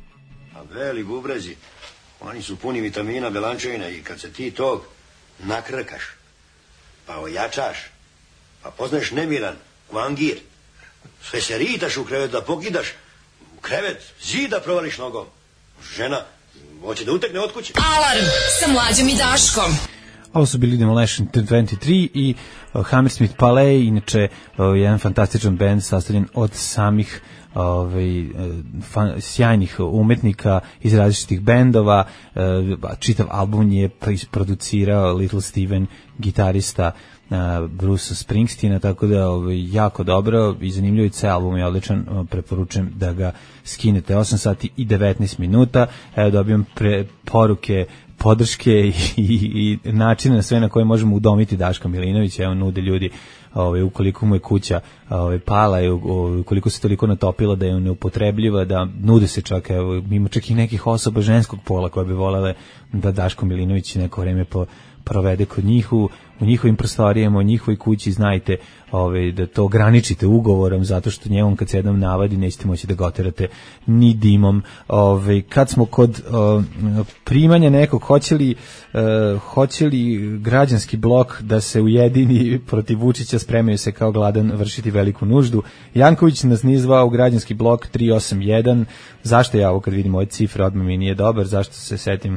A veli bubrezi, oni su puni vitamina, belančevina i kad se ti tog nakrkaš, pa ojačaš, pa poznaješ nemiran, kvangir, Sve se ritaš u krevet da pokidaš. U krevet, zida provališ nogom. Žena, hoće da utekne od kuće. Alarm sa Mlađom i Daškom. Ovo su bili Demolition dvadeset tri i uh, Hammersmith Palais, inače uh, jedan fantastičan band sastavljen od samih ovaj fan, sjajnih umetnika iz različitih bendova. Uh, čitav album je producirao Little Steven, gitarista uh, Bruce Springsteena, tako da ovaj, jako dobro i zanimljivo, i album je odličan, uh, preporučujem da ga skinete. Osam sati i devetnaest minuta. Evo dobijam pre, poruke podrške i, i, i načina na sve na koje možemo udomiti Daška Milinovića. Evo nude ljudi, ovaj, ukoliko mu je kuća ovaj, pala i ukoliko se toliko natopila da je neupotrebljiva, da nude se čak, evo, ima čak i nekih osoba ženskog pola koje bi volele da Daško Milinović neko vreme po, provede kod njih u, u njihovim prostorijama, u njihovoj kući. Znajte ovaj, da to ograničite ugovorom, zato što njegom kad se jednom navadi nećete moći da ga oterate ni dimom. Ovaj, kad smo kod o, primanja nekog, hoće li, uh, hoće li građanski blok da se ujedini protiv Vučića, spremaju se kao gladan vršiti veliku nuždu. Janković nas nije zvao u građanski blok tri osam jedan. Zašto ja ovo kad vidim ove cifre odmah mi nije dobar, zašto se setim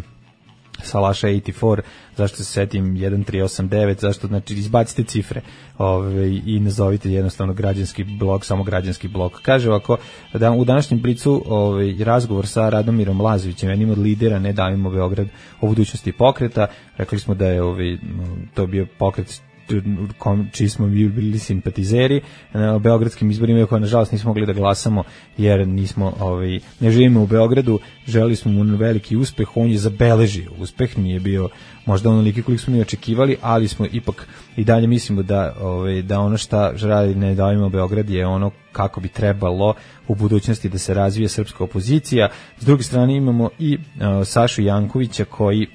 Salaša osamdeset četiri, zašto se setim jedan tri osam devet, zašto, znači izbacite cifre ove, i nazovite jednostavno građanski blok, samo građanski blok. Kaže ovako, da u današnjem Blicu ovaj, razgovor sa Radomirom Lazovićem, jednim od lidera Ne davimo Beograd, o budućnosti pokreta. Rekli smo da je ovaj, to bio pokret čiji smo bili simpatizeri na beogradskim izborima, iako nažalost nismo mogli da glasamo jer nismo, ovaj, ne živimo u Beogradu. Želeli smo mu veliki uspeh, on je zabeležio uspeh, nije bio možda onoliki koliko smo mi očekivali, ali smo ipak i dalje mislimo da, ovaj, da ono šta radi Ne davimo Beograd je ono kako bi trebalo u budućnosti da se razvije srpska opozicija. S druge strane imamo i uh, Sašu Jankovića koji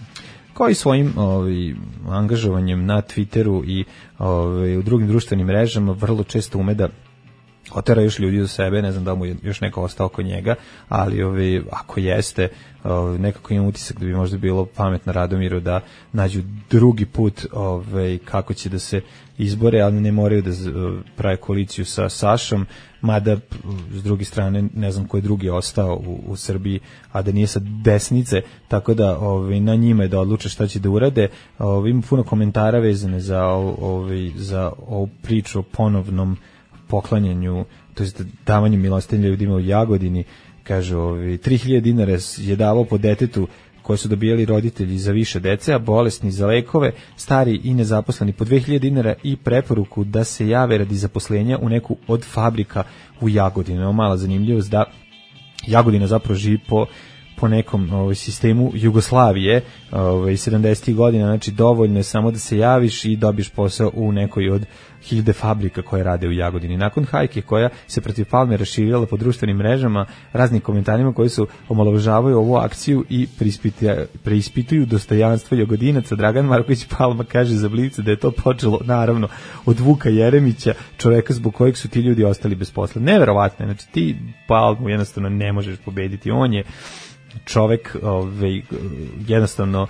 koji svojim ovaj, angažovanjem na Twitteru i ovaj, u drugim društvenim mrežama vrlo često ume da otera još ljudi do sebe. Ne znam da mu je još neko ostao oko njega, ali ovaj, ako jeste, ovaj, nekako imam utisak da bi možda bilo pametno Radomiru da nađu drugi put ovaj, kako će da se izbore, ali ne moraju da prave koaliciju sa Sašom, mada s druge strane ne znam ko je drugi ostao u, u Srbiji, a da nije sa desnice, tako da ovaj, na njima je da odluče šta će da urade. Ovaj, ima puno komentara vezane za, ovaj, za ovu priču o ponovnom poklanjanju, to jest davanju milostinje ljudima u Jagodini. Kaže, ovaj, tri hiljade dinara je davao po detetu koje su dobijali roditelji za više dece, a bolesni za lekove, stari i nezaposleni po dve hiljade dinara i preporuku da se jave radi zaposlenja u neku od fabrika u Jagodini. Ovo mala zanimljivost da Jagodina zapravo živi po po nekom ovaj, sistemu Jugoslavije ovaj, sedamdesetih godina, znači dovoljno je samo da se javiš i dobiješ posao u nekoj od hiljade fabrika koje rade u Jagodini. Nakon hajke koja se protiv Palme raširila po društvenim mrežama, raznim komentarima koji su omalovažavaju ovu akciju i preispituju dostojanstvo Jagodinaca, Dragan Marković Palma kaže za Blic da je to počelo naravno od Vuka Jeremića, čoveka zbog kojeg su ti ljudi ostali bez posla. Neverovatno, znači ti Palmu jednostavno ne možeš pobediti, on je čovek ovaj, jednostavno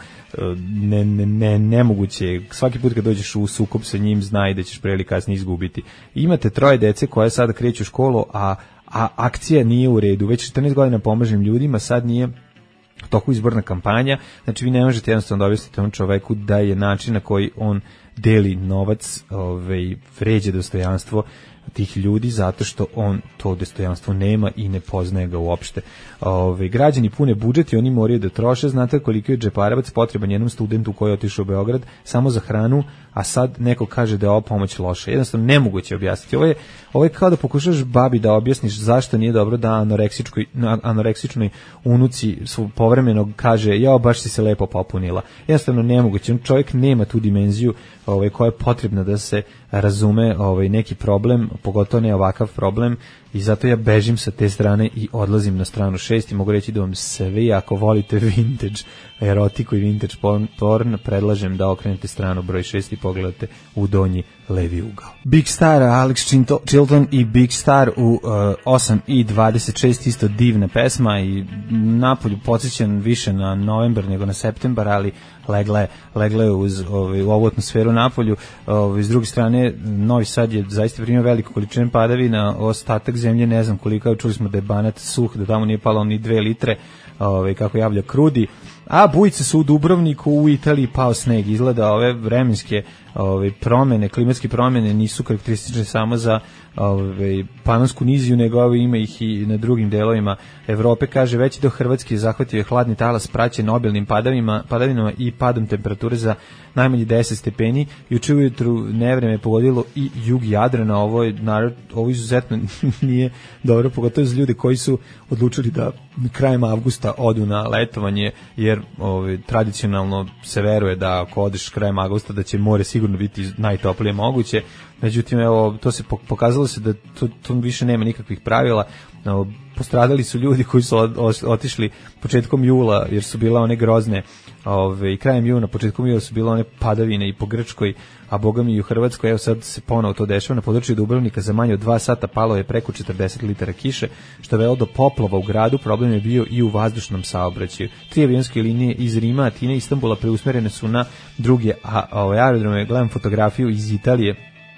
ne, ne, ne, nemoguće, svaki put kad dođeš u sukob sa njim znaj da ćeš pre ili kasnije izgubiti. Imate troje dece koje sada kreću u školu, a, a akcija nije u redu, već četrnaest godina pomažem ljudima, sad nije u toku izborna kampanja, znači vi ne možete jednostavno da objasnite onom čoveku da je način na koji on deli novac ovaj, vređa dostojanstvo tih ljudi, zato što on to dostojanstvo nema i ne poznaje ga uopšte. Ove, građani pune budžet i oni moraju da troše. Znate koliko je džeparac potreban jednom studentu koji je otišao u Beograd samo za hranu, a sad neko kaže da je ova pomoć loša. Jednostavno nemoguće objasniti. Ovo je, ovo je kao da pokušaš babi da objasniš zašto nije dobro da anoreksičkoj, anoreksičnoj unuci povremeno kaže ja baš si se lepo popunila. Jednostavno nemoguće. Čovjek nema tu dimenziju ovaj, koja je potrebna da se razume ovaj, neki problem, pogotovo ne ovakav problem, i zato ja bežim sa te strane i odlazim na stranu šest i mogu reći da vam sve, ako volite vintage erotiku i vintage porn, predlažem da okrenete stranu broj šest i pogledate u donji levi ugao. Big Star, Alex Chilton i Big Star u uh, osam i dvadeset šest, isto divna pesma i napolju podsjećan više na novembar nego na septembar, ali legle, legle uz ovaj, u ovu atmosferu napolju. Ovaj, s druge strane, Novi Sad je zaista primio veliku količinu padavina, ostatak zemlje ne znam koliko, čuli smo da je Banat suh, da tamo nije palo ni dve litre, ovaj, kako javlja krudi, a bujice su u Dubrovniku, u Italiji pao sneg. Izgleda ove vremenske ove promene, klimatske promene nisu karakteristične samo za ove Panonsku niziju, nego ove ima ih i na drugim delovima Evrope. Kaže, veći do Hrvatske zahvatio je hladni talas praćen obilnim padavima, padavinama i padom temperature za najmanje deset stepeni. Juče ujutru nevreme pogodilo i jug Jadrana. Ovo je narod, ovo izuzetno nije dobro, pogotovo za ljude koji su odlučili da krajem avgusta odu na letovanje, jer ove, tradicionalno se veruje da ako odeš krajem avgusta da će more sigurno biti najtoplije moguće. Međutim, evo, to se pokazalo se da to, to više nema nikakvih pravila. Postradali su ljudi koji su otišli početkom jula, jer su bila one grozne, ove, i krajem juna, početkom jula su bila one padavine i po Grčkoj, a boga mi i u Hrvatskoj. Evo sad se ponovo to dešava. Na području Dubrovnika za manje od dva sata palo je preko četrdeset litara kiše, što je velo do poplava u gradu. Problem je bio i u vazdušnom saobraćaju. Tri avionske linije iz Rima, Atine i Istanbula preusmerene su na druge a, ove, aerodrome. Gledam fotografiju iz Italije,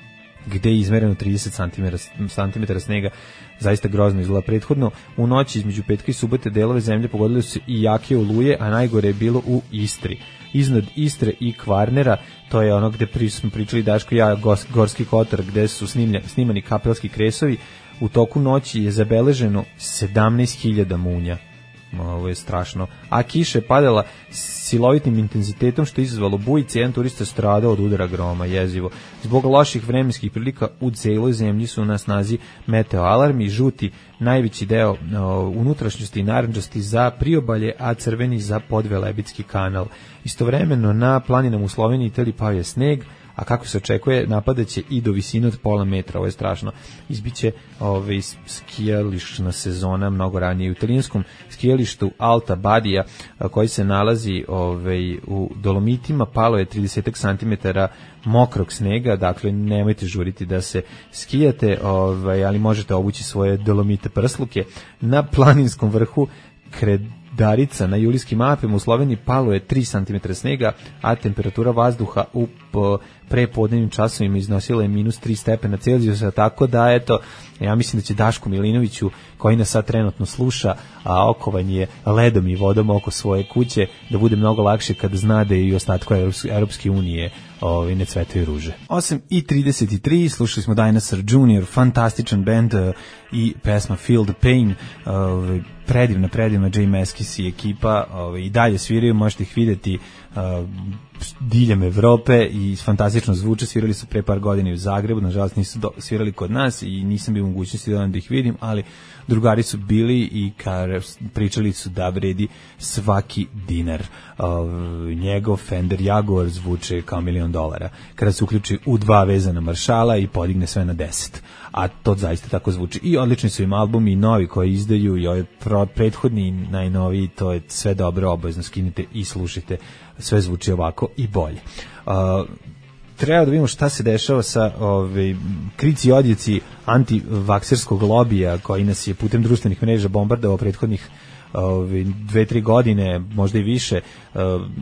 gde je izmereno trideset centimetara snega, zaista grozno izgleda. Prethodno u noći između petka i subote delove zemlje pogodili su i jake oluje, a najgore je bilo u Istri. Iznad Istre i Kvarnera, to je ono gde pri, smo pričali Daško i ja, Gorski Kotar, gde su snimlja, snimani kapelski kresovi, u toku noći je zabeleženo sedamnaest hiljada munja. Ovo je strašno. A kiša je padala silovitim intenzitetom, što je izazvalo bujice. Jedan turista stradao od udara groma, jezivo. Zbog loših vremenskih prilika u celoj zemlji su na snazi meteo alarmi. Žuti najveći deo o, unutrašnjosti i narandžasti za priobalje, a crveni za Podvelebitski kanal. Istovremeno na planinama u Sloveniji i Italiji pao je sneg, a kako se očekuje, napadaće i do visine od pola metra. Ovo je strašno. Izbiće ove, skijališna sezona mnogo ranije. U italijanskom skijalištu Alta Badia, koji se nalazi ove, u Dolomitima, palo je trideset centimetara mokrog snega, dakle nemojte žuriti da se skijate, ove, ali možete obući svoje Dolomite prsluke. Na planinskom vrhu Kred Darica na julijskim Alpima u Sloveniji palo je tri centimetra snega, a temperatura vazduha u prepodnevnim časovima iznosila je minus tri stepena Celzijusa, tako da eto, ja mislim da će Daško Milinoviću, koji nas sad trenutno sluša, a okovan je ledom i vodom oko svoje kuće, da bude mnogo lakše kada zna da i ostatku Europske unije ovi ne cvetaju ruže. osam i trideset tri, slušali smo Dinosaur junior, fantastičan band uh, i pesma Feel the Pain, uh, predivna, predivna Jay Maskis i ekipa, uh, i dalje sviraju, možete ih vidjeti uh, diljem Evrope i fantastično zvuče. Svirali su pre par godina u Zagrebu, nažalost nisu do, svirali kod nas i nisam bio u mogućnosti da, da ih vidim, ali drugari su bili i kar, pričali su da vredi svaki dinar. Uh, njegov Fender Jaguar zvuče kao milion dolara kada se uključi u dva vezana maršala i podigne sve na deset, a to zaista tako zvuči. I odlični su im albumi i novi koji izdaju i ovaj prethodni najnoviji, to je sve dobro, obavezno skinite i slušajte, sve zvuči ovako i bolje. Uh, treba da vidimo šta se dešava sa ove, krici i odjeci antivakserskog lobija koji nas je putem društvenih mreža bombardovao prethodnih ove, dve, tri godine, možda i više. Uh,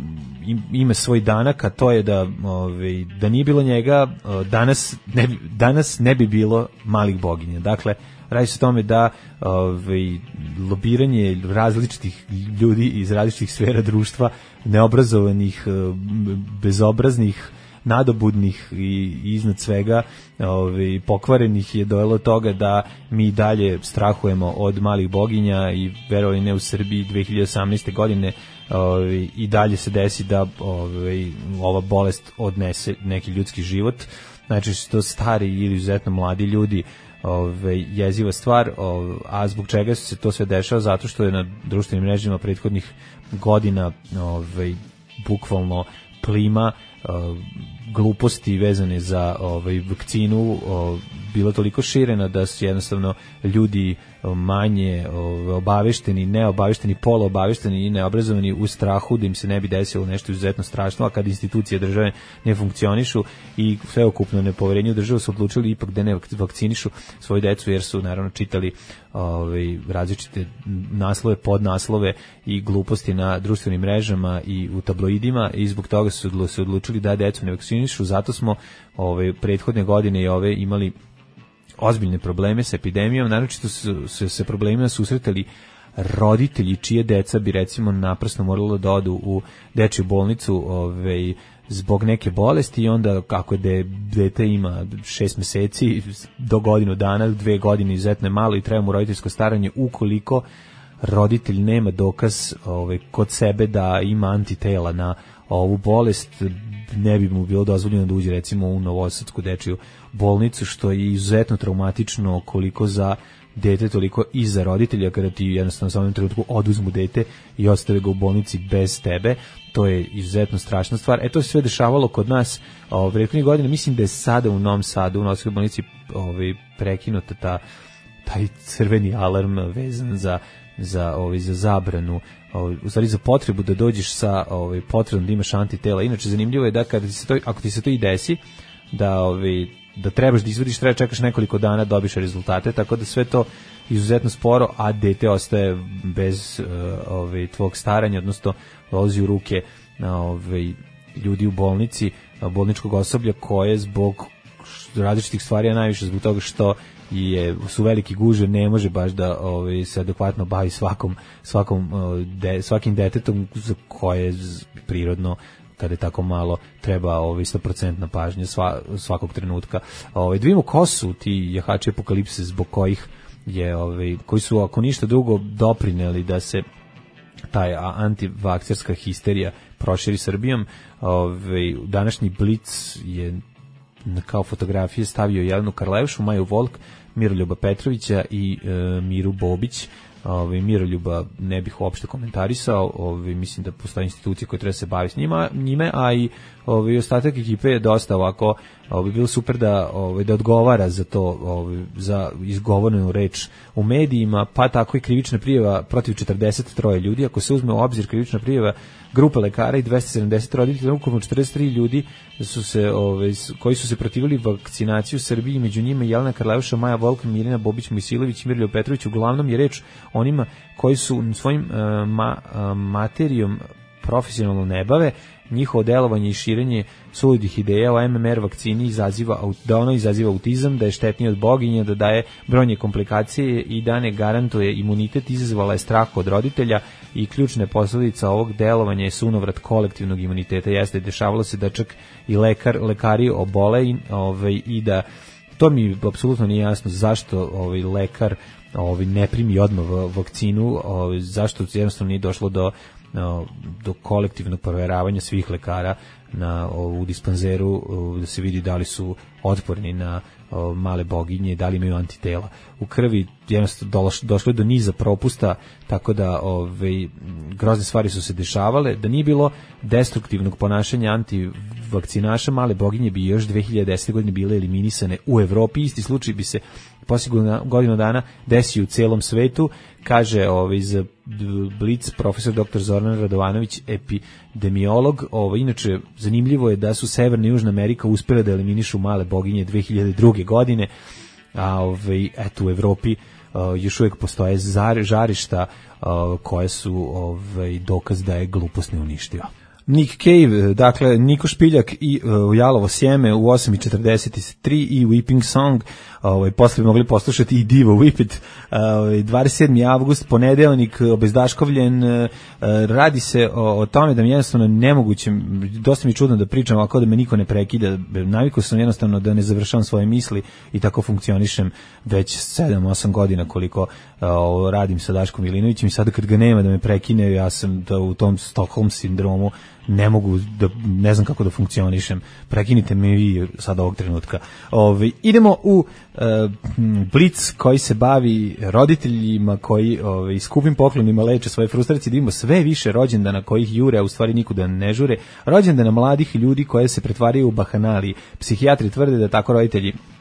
ima svoj danak, a to je da, ove, da nije bilo njega, danas ne, danas ne bi bilo malih boginja. Dakle, radi se o tome da ove, lobiranje različitih ljudi iz različitih sfera društva, neobrazovanih, bezobraznih, nadobudnih i iznad svega ove, pokvarenih je dojelo toga da mi dalje strahujemo od malih boginja i verovali ne u Srbiji dve hiljade osamnaeste godine ove, i dalje se desi da ove, ova bolest odnese neki ljudski život. Znači što stari ili izuzetno mladi ljudi, ove, jeziva stvar, ove, a zbog čega se to sve dešava? Zato što je na društvenim mrežama prethodnih godina ove, bukvalno plima uh, gluposti vezane za ovaj vakcinu, uh, bila toliko širena da su jednostavno ljudi manje obavešteni, neobavešteni, poluobavešteni i neobrazovani u strahu da im se ne bi desilo nešto izuzetno strašno, a kad institucije države ne funkcionišu i sveukupno nepoverenje u državu su odlučili ipak da ne vakcinišu svoju decu jer su naravno čitali ovaj, različite naslove, podnaslove i gluposti na društvenim mrežama i u tabloidima i zbog toga su se odlučili da decu ne vakcinišu. Zato smo ove prethodne godine i ove imali ozbiljne probleme sa epidemijom, naročito su se sa problemima susretali roditelji čije deca bi recimo naprasno moralo da odu u dečju bolnicu ovaj, zbog neke bolesti i onda kako de, dete ima šest meseci do godinu dana, dve godine izuzetno je malo i treba mu roditeljsko staranje ukoliko roditelj nema dokaz ovaj, kod sebe da ima antitela na ovu bolest, ne bi mu bilo dozvoljeno da uđe recimo u Novosadsku dečju bolnicu, što je izuzetno traumatično koliko za dete, toliko i za roditelja kada ti jednostavno u samom trenutku oduzmu dete i ostave ga u bolnici bez tebe. To je izuzetno strašna stvar. E to se sve dešavalo kod nas u prethodnih godina. Mislim da je sada u Novom Sadu, u Novskoj bolnici ovaj, prekinuta ta, taj crveni alarm vezan za za ovaj za zabranu, ovaj, u stvari za potrebu da dođeš sa ovaj potrebom da imaš antitela. Inače zanimljivo je da kada ti se to, ako ti se to i desi, da ovaj da trebaš da izvadiš, treba čekaš nekoliko dana dobiš rezultate, tako da sve to izuzetno sporo, a dete ostaje bez uh, ovaj tvog staranja, odnosno dolazi u ruke ovaj ljudi u bolnici, bolničkog osoblja koje zbog različitih stvari, a najviše zbog toga što je su veliki guže, ne može baš da ovaj se adekvatno bavi svakom svakom de, svakim detetom za koje prirodno kada je tako malo treba ovaj sto posto pažnja sva, svakog trenutka. Ovaj da vidimo ko su ti jahači apokalipse zbog kojih je ovaj koji su ako ništa drugo doprineli da se taj antivakcerska histerija proširi Srbijom. Ovaj današnji Blic je kao fotografije stavio Jelenu Karleušu, Maju Volk, Miroljuba Petrovića i e, Miru Bobić. Ovaj Miroljuba ne bih uopšte komentarisao, ovaj mislim da postoje institucije koje treba se baviti njima, njime, a i ovaj ostatak ekipe je dosta ovako, ovaj bilo super da ovaj da odgovara za to, ovaj za izgovorenu reč u medijima, pa tako i krivična prijava protiv četrdeset tri ljudi, ako se uzme u obzir krivična prijava grupe lekara i dvesta sedamdeset roditelja, ukupno četrdeset tri ljudi su se ovaj koji su se protivili vakcinaciji u Srbiji, među njima Jelena Karleuša, Maja Volk, Mirina Bobić Mojsilović, Miroljub Petrović. Uglavnom je reč onima koji su svojim uh, ma, uh, materijom profesionalno ne bave. Njihovo delovanje i širenje suludih ideja o M M R vakcini izaziva, da ono izaziva autizam, da je štetnije od boginja, da daje brojne komplikacije i da ne garantuje imunitet, izazvala je strah od roditelja i ključne posljedica ovog delovanja je sunovrat kolektivnog imuniteta. Jeste, dešavalo se da čak i lekar, lekari obole i, ovaj, i da to mi apsolutno nije jasno zašto ovaj lekar ovaj ne primi odmah vakcinu, ovaj, zašto jednostavno nije došlo do do kolektivnog provjeravanja svih lekara na u dispanzeru da se vidi da li su otporni na male boginje, da li imaju antitela u krvi. Jednostavno došlo je do niza propusta, tako da ove grozne stvari su se dešavale. Da nije bilo destruktivnog ponašanja antivakcinaša, male boginje bi još dve hiljade desete. godine bile eliminisane u Evropi. Isti slučaj bi se posljednjih godinu dana desio u celom svetu, kaže ovaj iz Blic profesor doktor Zoran Radovanović, epidemiolog. Ovaj inače zanimljivo je da su Severna i Južna Amerika uspele da eliminišu male boginje dve hiljade druge. godine, a ovaj eto u Evropi uh, još uvijek postoje žarišta uh, koje su ovaj dokaz da je glupost ne uništio. Nick Cave, dakle Niko Špiljak i uh, Jalovo sjeme u osam i četrdeset tri i Weeping Song, ovaj posle bi mogli poslušati i Divo Whip It. Ovaj dvadeset sedmi avgust, ponedeljnik, obezdaškovljen. Uh, radi se o, o tome da mi jednostavno nemoguće, dosta mi je čudno da pričam ovako da me niko ne prekida. Navikao sam jednostavno da ne završavam svoje misli i tako funkcionišem već sedam osam godina koliko uh, radim sa Daškom Milinovićem i sada kad ga nema da me prekine, ja sam da u tom Stockholm sindromu ne mogu da, ne znam kako da funkcionišem. Prekinite me vi sad ovog trenutka. Ove, idemo u e, Blic koji se bavi roditeljima koji ove, skupim poklonima leče svoje frustracije. Da imamo sve više rođendana kojih jure, a u stvari nikuda ne žure. Rođendana mladih ljudi koje se pretvaraju u bahanali. Psihijatri tvrde da tako roditelji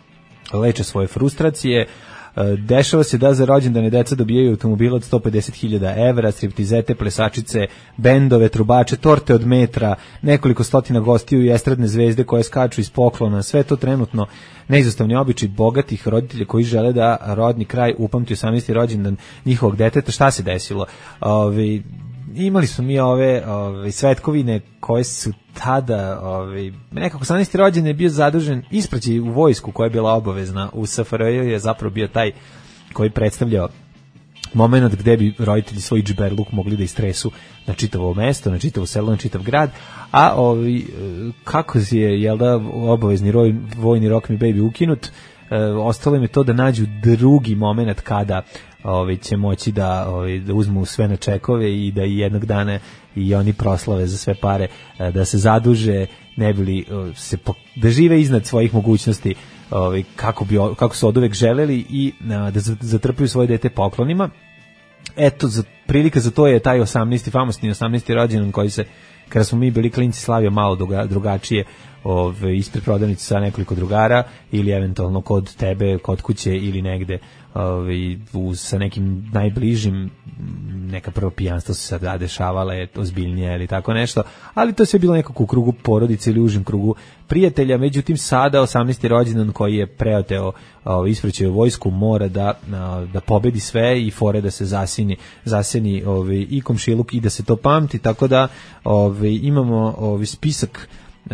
leče svoje frustracije. Dešava se da za rođendane deca dobijaju automobile od sto pedeset hiljada evra, striptizete, plesačice, bendove, trubače, torte od metra, nekoliko stotina gostiju i estradne zvezde koje skaču iz poklona. Sve to trenutno neizostavni običaj bogatih roditelja koji žele da rodni kraj upamti osamnaesti rođendan njihovog deteta. Šta se desilo? Ovi, imali smo mi ove, ove svetkovine koje su tada, ove, nekako osamnaesti rođendan je bio zadužen ispraćaj u vojsku koja je bila obavezna u S F R J je zapravo bio taj koji predstavljao moment gde bi roditelji svoj džiberluk mogli da istresu na čitavo mesto, na čitavo selo, na čitav grad, a ovi, kako je, jel da, obavezni roj, vojni Rock Me Baby ukinut, e, ostalo im je to da nađu drugi moment kada Ovi će moći da, ovi, da uzmu sve na čekove i da i jednog dana i oni proslave za sve pare, da se zaduže, ne bili se po, da žive iznad svojih mogućnosti, ovi, kako bi kako su oduvek želeli i da zatrpuju svoje dete poklonima. Eto, za, prilika za to je taj osamnaesti famosni osamnaesti rođendan koji se, kada smo mi bili klinci, slavio malo druga, drugačije, ove, ispred prodavnice sa nekoliko drugara ili eventualno kod tebe, kod kuće ili negde ove, uz, sa nekim najbližim. Neka prvo pijanstva su se sada dešavale ozbiljnije ili tako nešto, ali to sve bilo nekako u krugu porodice ili užim krugu prijatelja. Međutim, sada osamnaesti rođendan koji je preoteo ispraćaj u vojsku mora da, da pobedi sve i fore da se zasini, zaseni ove, i komšiluk i da se to pamti, tako da ove, imamo ove, spisak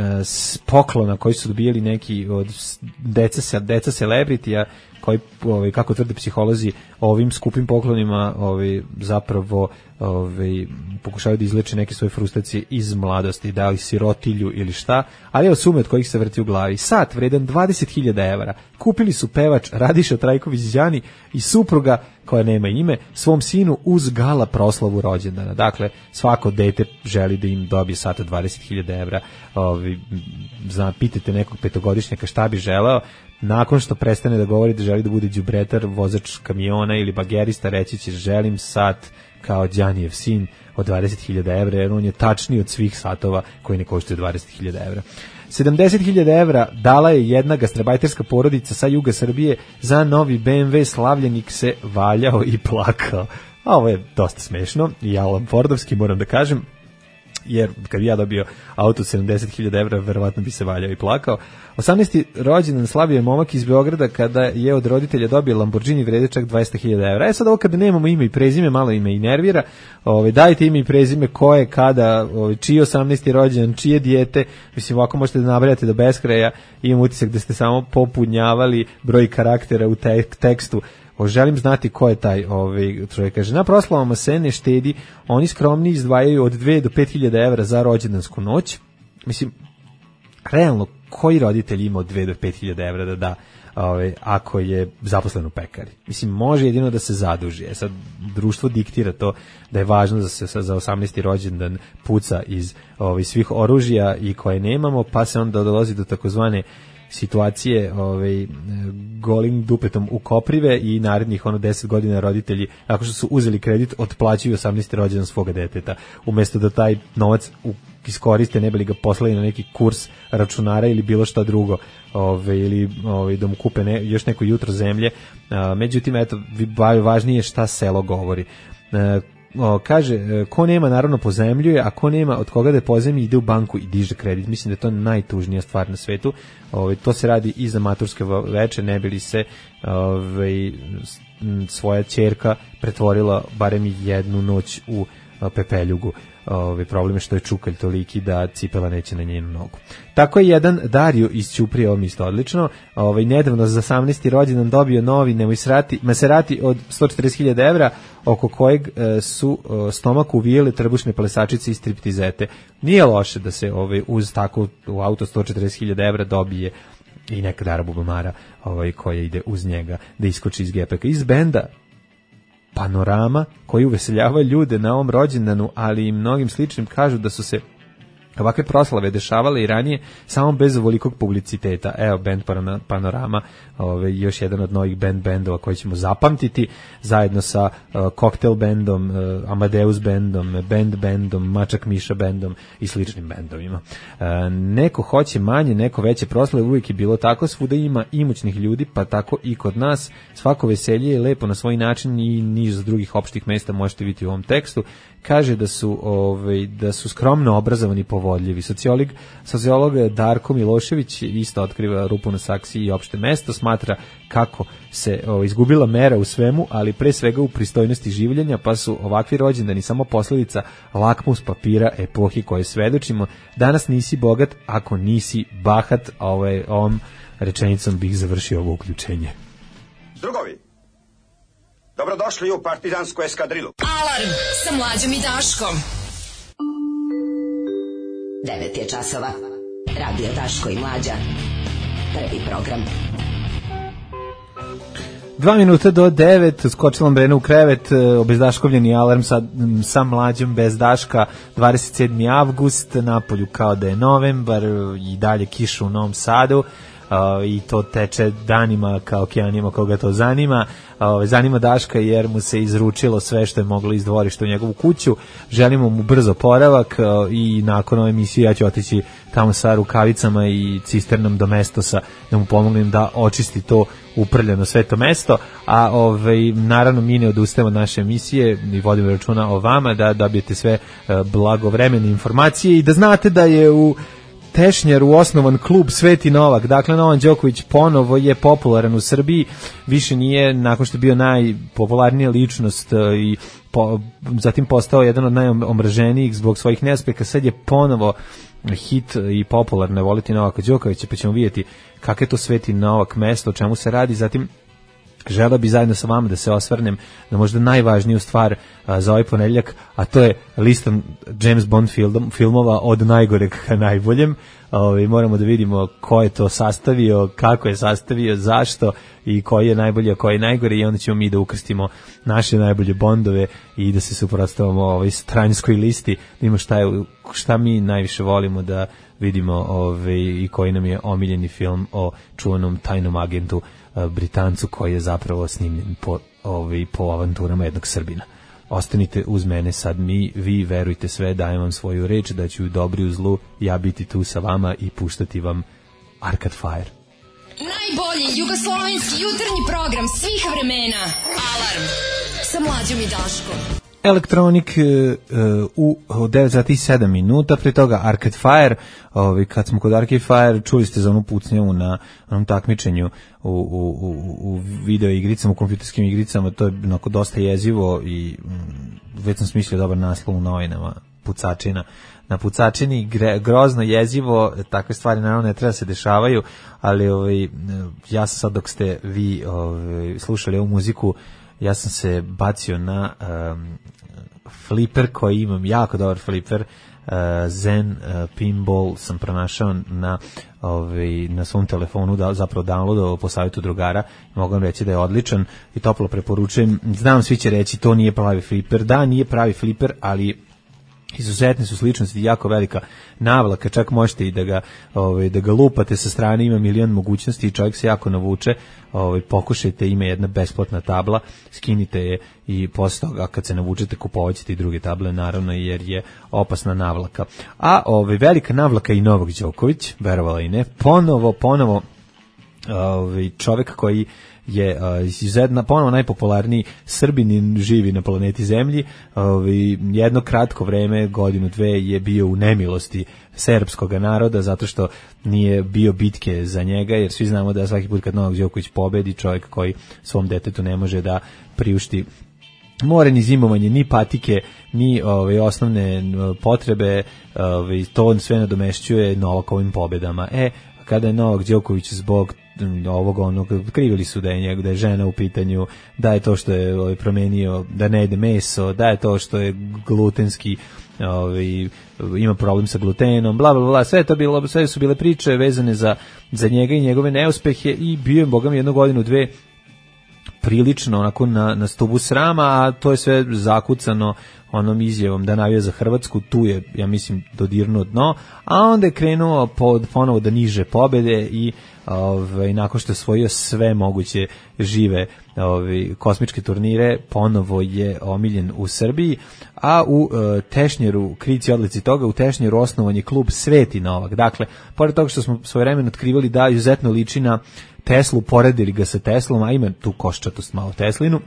s poklona koji su dobijali neki od deca, deca celebritija koji, ovaj, kako tvrde psiholozi, ovim skupim poklonima ovaj, zapravo ovaj, pokušavaju da izleče neke svoje frustracije iz mladosti, da li sirotilju ili šta, ali evo sume od kojih se vrti u glavi. Sat vredan dvadeset hiljada evra kupili su pevač Radiša Trajković-Đani i supruga koja nema ime svom sinu uz gala proslavu rođendana. Dakle, svako dete želi da im dobije sat od dvadeset hiljada evra. Ovi, zna, pitajte nekog petogodišnjaka šta bi želeo. Nakon što prestane da govori da želi da bude đubretar, vozač kamiona ili bagerista, reći će želim sat kao Đanijev sin od dvadeset hiljada evra, jer on je tačniji od svih satova koji ne koštaju dvadeset hiljada evra. sedamdeset hiljada evra dala je jedna gastarbajterska porodica sa juga Srbije za novi B M W. Slavljenik se valjao i plakao. A ovo je dosta smešno i Alan Fordovski, moram da kažem, jer kad bi ja dobio auto od sedamdeset hiljada evra, verovatno bi se valjao i plakao. osamnaesti rođendan slavio je momak iz Beograda kada je od roditelja dobio Lamborghini vrede čak dvadeset hiljada evra. E sad ovo kada nemamo ime i prezime, malo ime i nervira, ove, dajte ime i prezime ko je, kada, ove, čiji osamnaesti rođendan, čije dijete, mislim ovako možete da nabrajate do beskraja, imam utisak da ste samo popunjavali broj karaktera u te, tekstu. O, želim znati ko je taj ovaj čovjek. Kaže, na proslavama se ne štedi, oni skromni izdvajaju od dve do pet hiljada evra za rođendansku noć. Mislim, realno, koji roditelj ima od dve do pet hiljada evra da da ovaj, ako je zaposlen u pekari? Mislim, može jedino da se zaduži. E sad, društvo diktira to da je važno da se za osamnaesti rođendan puca iz ovaj, svih oružja i koje nemamo, pa se onda dolazi do takozvane situacije ovaj, golim dupetom u koprive i narednih ono deset godina roditelji, ako što su uzeli kredit, otplaćuju osamnaesti rođendan svoga deteta, umjesto da taj novac u, iskoriste, ne bi li ga poslali na neki kurs računara ili bilo šta drugo, ovaj, ili ovaj, da mu kupe ne, još neko jutro zemlje. A, međutim, eto, važnije šta selo govori. A, O, kaže, ko nema naravno pozemljuje, a ko nema od koga da pozemi ide u banku i diže kredit. Mislim da je to najtužnija stvar na svetu. Ove, to se radi i za maturske veče, ne bi li se ove, svoja ćerka pretvorila barem jednu noć u pepeljugu. Ove, problem je što je čukalj toliki da cipela neće na njenu nogu. Tako je jedan Dario iz Ćuprije, ovo mi isto odlično, ovaj, nedavno za osamnaesti rođendan dobio novi Maserati, Maserati od sto četrdeset hiljada evra, oko kojeg e, su e, stomak uvijele trbušne plesačice i striptizete. Nije loše da se ovaj, uz tako u auto sto četrdeset hiljada evra dobije i neka Dara Bubamara ovaj, koja ide uz njega da iskoči iz gepeka. Iz benda Panorama, koji uveseljava ljude na ovom rođendanu, ali i mnogim sličnim, kažu da su se ovakve proslave dešavale i ranije samo bez ovolikog publiciteta. Evo band Panorama, ovaj još jedan od novih band bendova koji ćemo zapamtiti zajedno sa uh, Cocktail bandom, uh, Amadeus bandom, Band bandom, Mačak Miša bandom i sličnim bendovima. Uh, neko hoće manje, neko veće proslave, uvijek je bilo tako, svuda ima imućnih ljudi, pa tako i kod nas. Svako veselje je lepo na svoj način i niz drugih opštih mesta možete vidjeti u ovom tekstu. Kaže da su ovaj da su skromno obrazovani, povodljivi. Sociolog sociolog Darko Milošević isto otkriva rupu na saksiji i opšte mesto, smatra kako se o, izgubila mera u svemu, ali pre svega u pristojnosti življenja, pa su ovakvi rođendani samo posljedica lakmus papira epohi koje svedočimo. Danas nisi bogat ako nisi bahat. Ovaj ovom rečenicom bih završio ovo uključenje. Drugovi, dobrodošli u partizansku eskadrilu. Alarm sa Mlađom i Daškom. devet je časova. Radio Daško i Mlađa. Prvi program. Dva minuta do devet, skočila Brena u krevet, obezdaškovljeni alarm sa, sa Mlađom bez Daška, dvadeset sedmi avgust, napolju kao da je novembar i dalje kiša u Novom Sadu. Uh, i to teče danima kao okeanima koga to zanima. Uh, zanima Daška jer mu se izručilo sve što je moglo iz dvorišta u njegovu kuću. Želimo mu brzo oporavak uh, i nakon ove emisije ja ću otići tamo sa rukavicama i cisternom do Mestosa da mu pomognem da očisti to uprljeno sve to mesto, a ovaj, naravno mi ne odustajemo od naše emisije i vodimo računa o vama da dobijete sve uh, blagovremene informacije i da znate da je u Tešnjaru osnovan klub Sveti Novak. Dakle, Novan Đoković ponovo je popularan u Srbiji, više nije, nakon što je bio najpopularnija ličnost i po, zatim postao jedan od najomraženijih zbog svojih neuspeha, sad je ponovo hit i popularno je voliti Novaka Đokovića, pa ćemo vidjeti kako je to Sveti Novak mesto, o čemu se radi. Zatim želeo bi zajedno sa vama da se osvrnem na možda najvažniju stvar a, za ovaj ponedjeljak, a to je listom James Bond film, filmova od najgoreg ka najboljem. Ove, moramo da vidimo ko je to sastavio, kako je sastavio, zašto i koji je najbolji, a koji je najgori, i onda ćemo mi da ukrstimo naše najbolje Bondove i da se suprotstavimo ovoj stranjskoj listi, da imamo šta, je, šta mi najviše volimo da vidimo ove, i koji nam je omiljeni film o čuvanom tajnom agentu Britancu koji je zapravo snimljen po, ovaj, po avanturama jednog Srbina. Ostanite uz mene sad, mi, vi verujte sve, dajem vam svoju reč da ću u dobri u zlu ja biti tu sa vama i puštati vam Arcade Fire. Najbolji jugoslovenski jutarnji program svih vremena. Alarm sa Mlađom i Daškom. Elektronik uh, u devet sati i sedam minuta, pre toga Arcade Fire. Ovi, kad smo kod Arcade Fire, čuli ste za onu pucnjavu na onom takmičenju u, u, u, u video igricama, u kompjuterskim igricama, to je onako dosta jezivo i mm, već sam smislio dobar naslov u novinama, pucačina. Na pucačini, gre, grozno, jezivo, takve stvari naravno ne treba se dešavaju, ali ovaj, ja sam sad dok ste vi ovaj, slušali ovu muziku, ja sam se bacio na um, fliper koji imam, jako dobar fliper, uh, Zen uh, Pinball sam pronašao na, ovaj, na svom telefonu, da, zapravo downloadovao po savjetu drugara, mogu vam reći da je odličan i toplo preporučujem. Znam, svi će reći to nije pravi fliper, da, nije pravi fliper, ali izuzetne su sličnosti, jako velika navlaka, čak možete i da ga, ovaj, da ga lupate sa strane, ima milion mogućnosti i čovjek se jako navuče. Ovaj, pokušajte, ima jedna besplatna tabla, skinite je i posle toga kad se navučete kupovaćete i druge table, naravno, jer je opasna navlaka. A ovaj, velika navlaka i Novak Đoković, verovala i ne, ponovo, ponovo ovaj, čovjek koji je uh, izuzetno ponovo najpopularniji Srbin živi na planeti Zemlji. Uh, jedno kratko vreme, godinu dve, je bio u nemilosti srpskog naroda zato što nije bio bitke za njega, jer svi znamo da svaki put kad Novak Đoković pobedi, čovjek koji svom detetu ne može da priušti more ni zimovanje, ni patike, ni ove osnovne potrebe, ove, to on sve nadomešćuje Novakovim pobedama. E, kada je Novak Đoković zbog ovog onog, krivili su da je njeg, da je žena u pitanju, da je to što je ovaj, promenio, da ne jede meso, da je to što je glutenski, ovaj, ima problem sa glutenom, bla bla bla, sve to bilo, sve su bile priče vezane za, za njega i njegove neuspehe i bio je, bogam, jednu godinu, dve prilično onako na, na stubu srama, a to je sve zakucano onom izjavom da navija za Hrvatsku, tu je, ja mislim, dodirnuo dno, a onda je krenuo pod, ponovo da niže pobede i ovaj, nakon što je osvojio sve moguće žive ovaj, kosmičke turnire, ponovo je omiljen u Srbiji, a u uh, Tešnjeru, krici odlici toga, u Tešnjeru osnovan je klub Sveti Novak. Dakle, pored toga što smo svojevremeno otkrivali da izuzetno liči na Teslu, poredili ga sa Teslom, a ima tu koščatost malo Teslinu.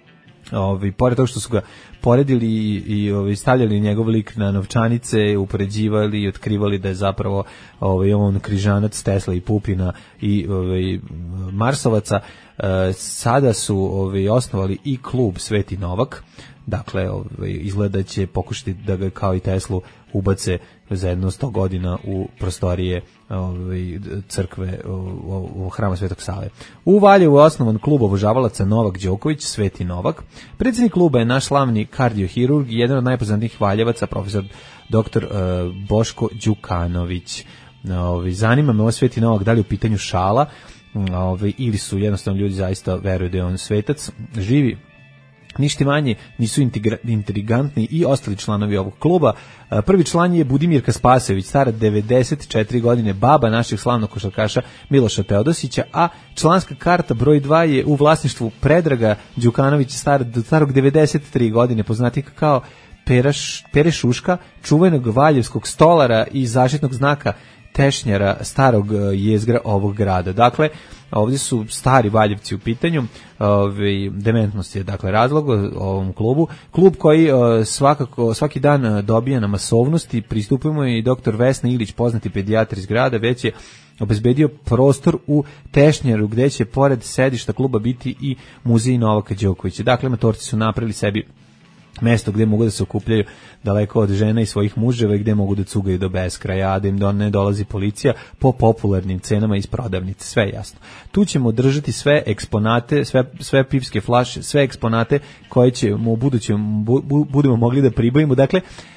Ovi, pored toga što su ga poredili i, i ovi, stavljali njegov lik na novčanice, upoređivali i otkrivali da je zapravo ovaj, on križanac Tesla i Pupina i ovaj, Marsovaca, e, sada su ovaj, osnovali i klub Sveti Novak. Dakle, ovaj, izgleda će pokušati da ga kao i Teslu ubace za jedno sto godina u prostorije ovaj, crkve u, u hrama Svetog Save. U Valjevu je osnovan klub obožavalaca Novak Đoković, Sveti Novak. Predsjednik kluba je naš slavni kardiohirurg i jedan od najpoznatijih Valjevaca, profesor doktor uh, Boško Đukanović. Ovaj, zanima me ovo Sveti Novak, da li je u pitanju šala ovaj, ili su jednostavno ljudi zaista veruju da je on svetac. Živi ništa manje nisu intrigantni i ostali članovi ovog kluba. Prvi član je Budimirka Spasojević, stara devedeset četiri godine, baba naših slavnog košarkaša Miloša Teodosića, a članska karta broj dva je u vlasništvu Predraga Đukanovića, star, starog devedeset tri godine, poznati kao Peraš, Pere Šuška, čuvenog valjevskog stolara i zaštitnog znaka Tešnjara, starog jezgra ovog grada. Dakle, ovdje su stari Valjevci u pitanju, ovaj, dementnost je dakle razlog ovom klubu. Klub koji svakako svaki dan dobija na masovnosti, pristupimo i doktor Vesna Ilić, poznati pedijatar iz grada, već je obezbedio prostor u Tešnjeru gdje će pored sedišta kluba biti i muzej Novaka Đokovića. Dakle, matorci su napravili sebi mesto gdje mogu da se okupljaju daleko od žena i svojih muževa i gdje mogu da cugaju do beskraja, a da im do ne dolazi policija po popularnim cenama iz prodavnice, sve jasno. Tu ćemo držati sve eksponate, sve, sve pivske flaše, sve eksponate koje ćemo u budućem bu, bu, budemo mogli da pribavimo. Dakle,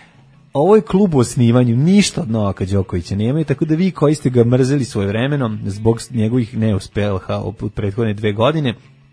ovo je klub u osnivanju, ništa od Novaka Đokovića nemaju, tako da vi koji ste ga mrzeli svojevremeno zbog njegovih neuspeha od prethodne dve godine,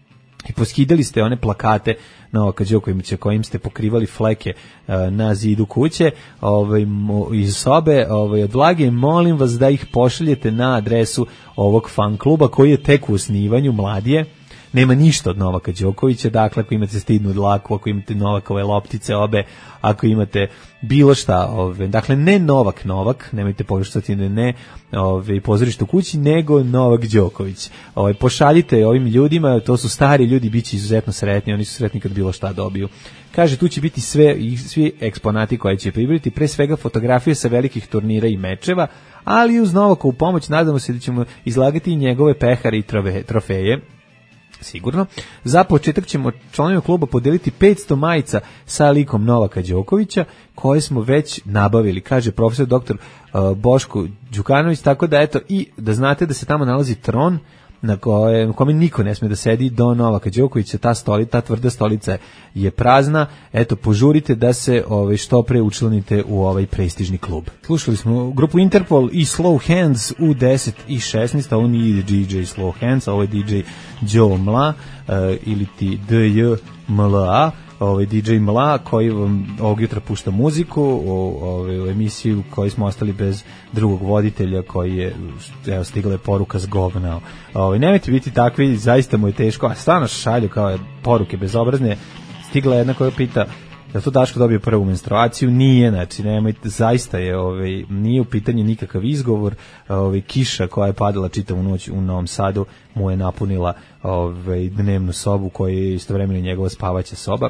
i poskidali ste one plakate Novaka Đokovića kojim ste pokrivali fleke uh, na zidu kuće, ovaj, mo, iz sobe ovaj, od vlage, molim vas da ih pošaljete na adresu ovog fan kluba koji je tek u osnivanju, mladije. Nema ništa od Novaka Đokovića, dakle ako imate stidnu dlaku, ako imate Novakove loptice obe, ako imate bilo šta, ove, dakle ne Novak Novak, nemojte pogrešati ne, ne ove, pozorište u kući, nego Novak Đoković. Ove, pošaljite ovim ljudima, to su stari ljudi, bit će izuzetno sretni, oni su sretni kad bilo šta dobiju. Kaže, tu će biti sve i svi eksponati koje će pribriti, pre svega fotografije sa velikih turnira i mečeva, ali uz Novakovu pomoć nadamo se da ćemo izlagati i njegove pehare i trofeje. Sigurno. Za početak ćemo članovima kluba podeliti petsto majica sa likom Novaka Đokovića koje smo već nabavili, kaže profesor doktor uh, Boško Đukanović, tako da eto i da znate da se tamo nalazi tron na kojem, kome niko ne sme da sedi do Novaka Đokovića, ta stolica, ta tvrda stolica je prazna, eto požurite da se ovaj, što pre učlanite u ovaj prestižni klub. Slušali smo grupu Interpol i Slow Hands u deset i šesnaest, a ovo nije D J Slow Hands, a ovo je D J Joe Mla, uh, ili ti D J M L A, ovaj D J Mla koji vam ovog jutra pušta muziku u, ovaj, u emisiju koji smo ostali bez drugog voditelja koji je, evo stigla je poruka s govna. Ovaj, nemojte biti takvi, zaista mu je teško, a stvarno šalju kao poruke bezobrazne. Stigla je jedna koja pita da to Daško dobio prvu menstruaciju, nije, znači nemojte, zaista je, ovaj, nije u pitanju nikakav izgovor, ovaj, kiša koja je padala čitavu noć u Novom Sadu mu je napunila ovaj, dnevnu sobu koja je istovremeno njegova spavaća soba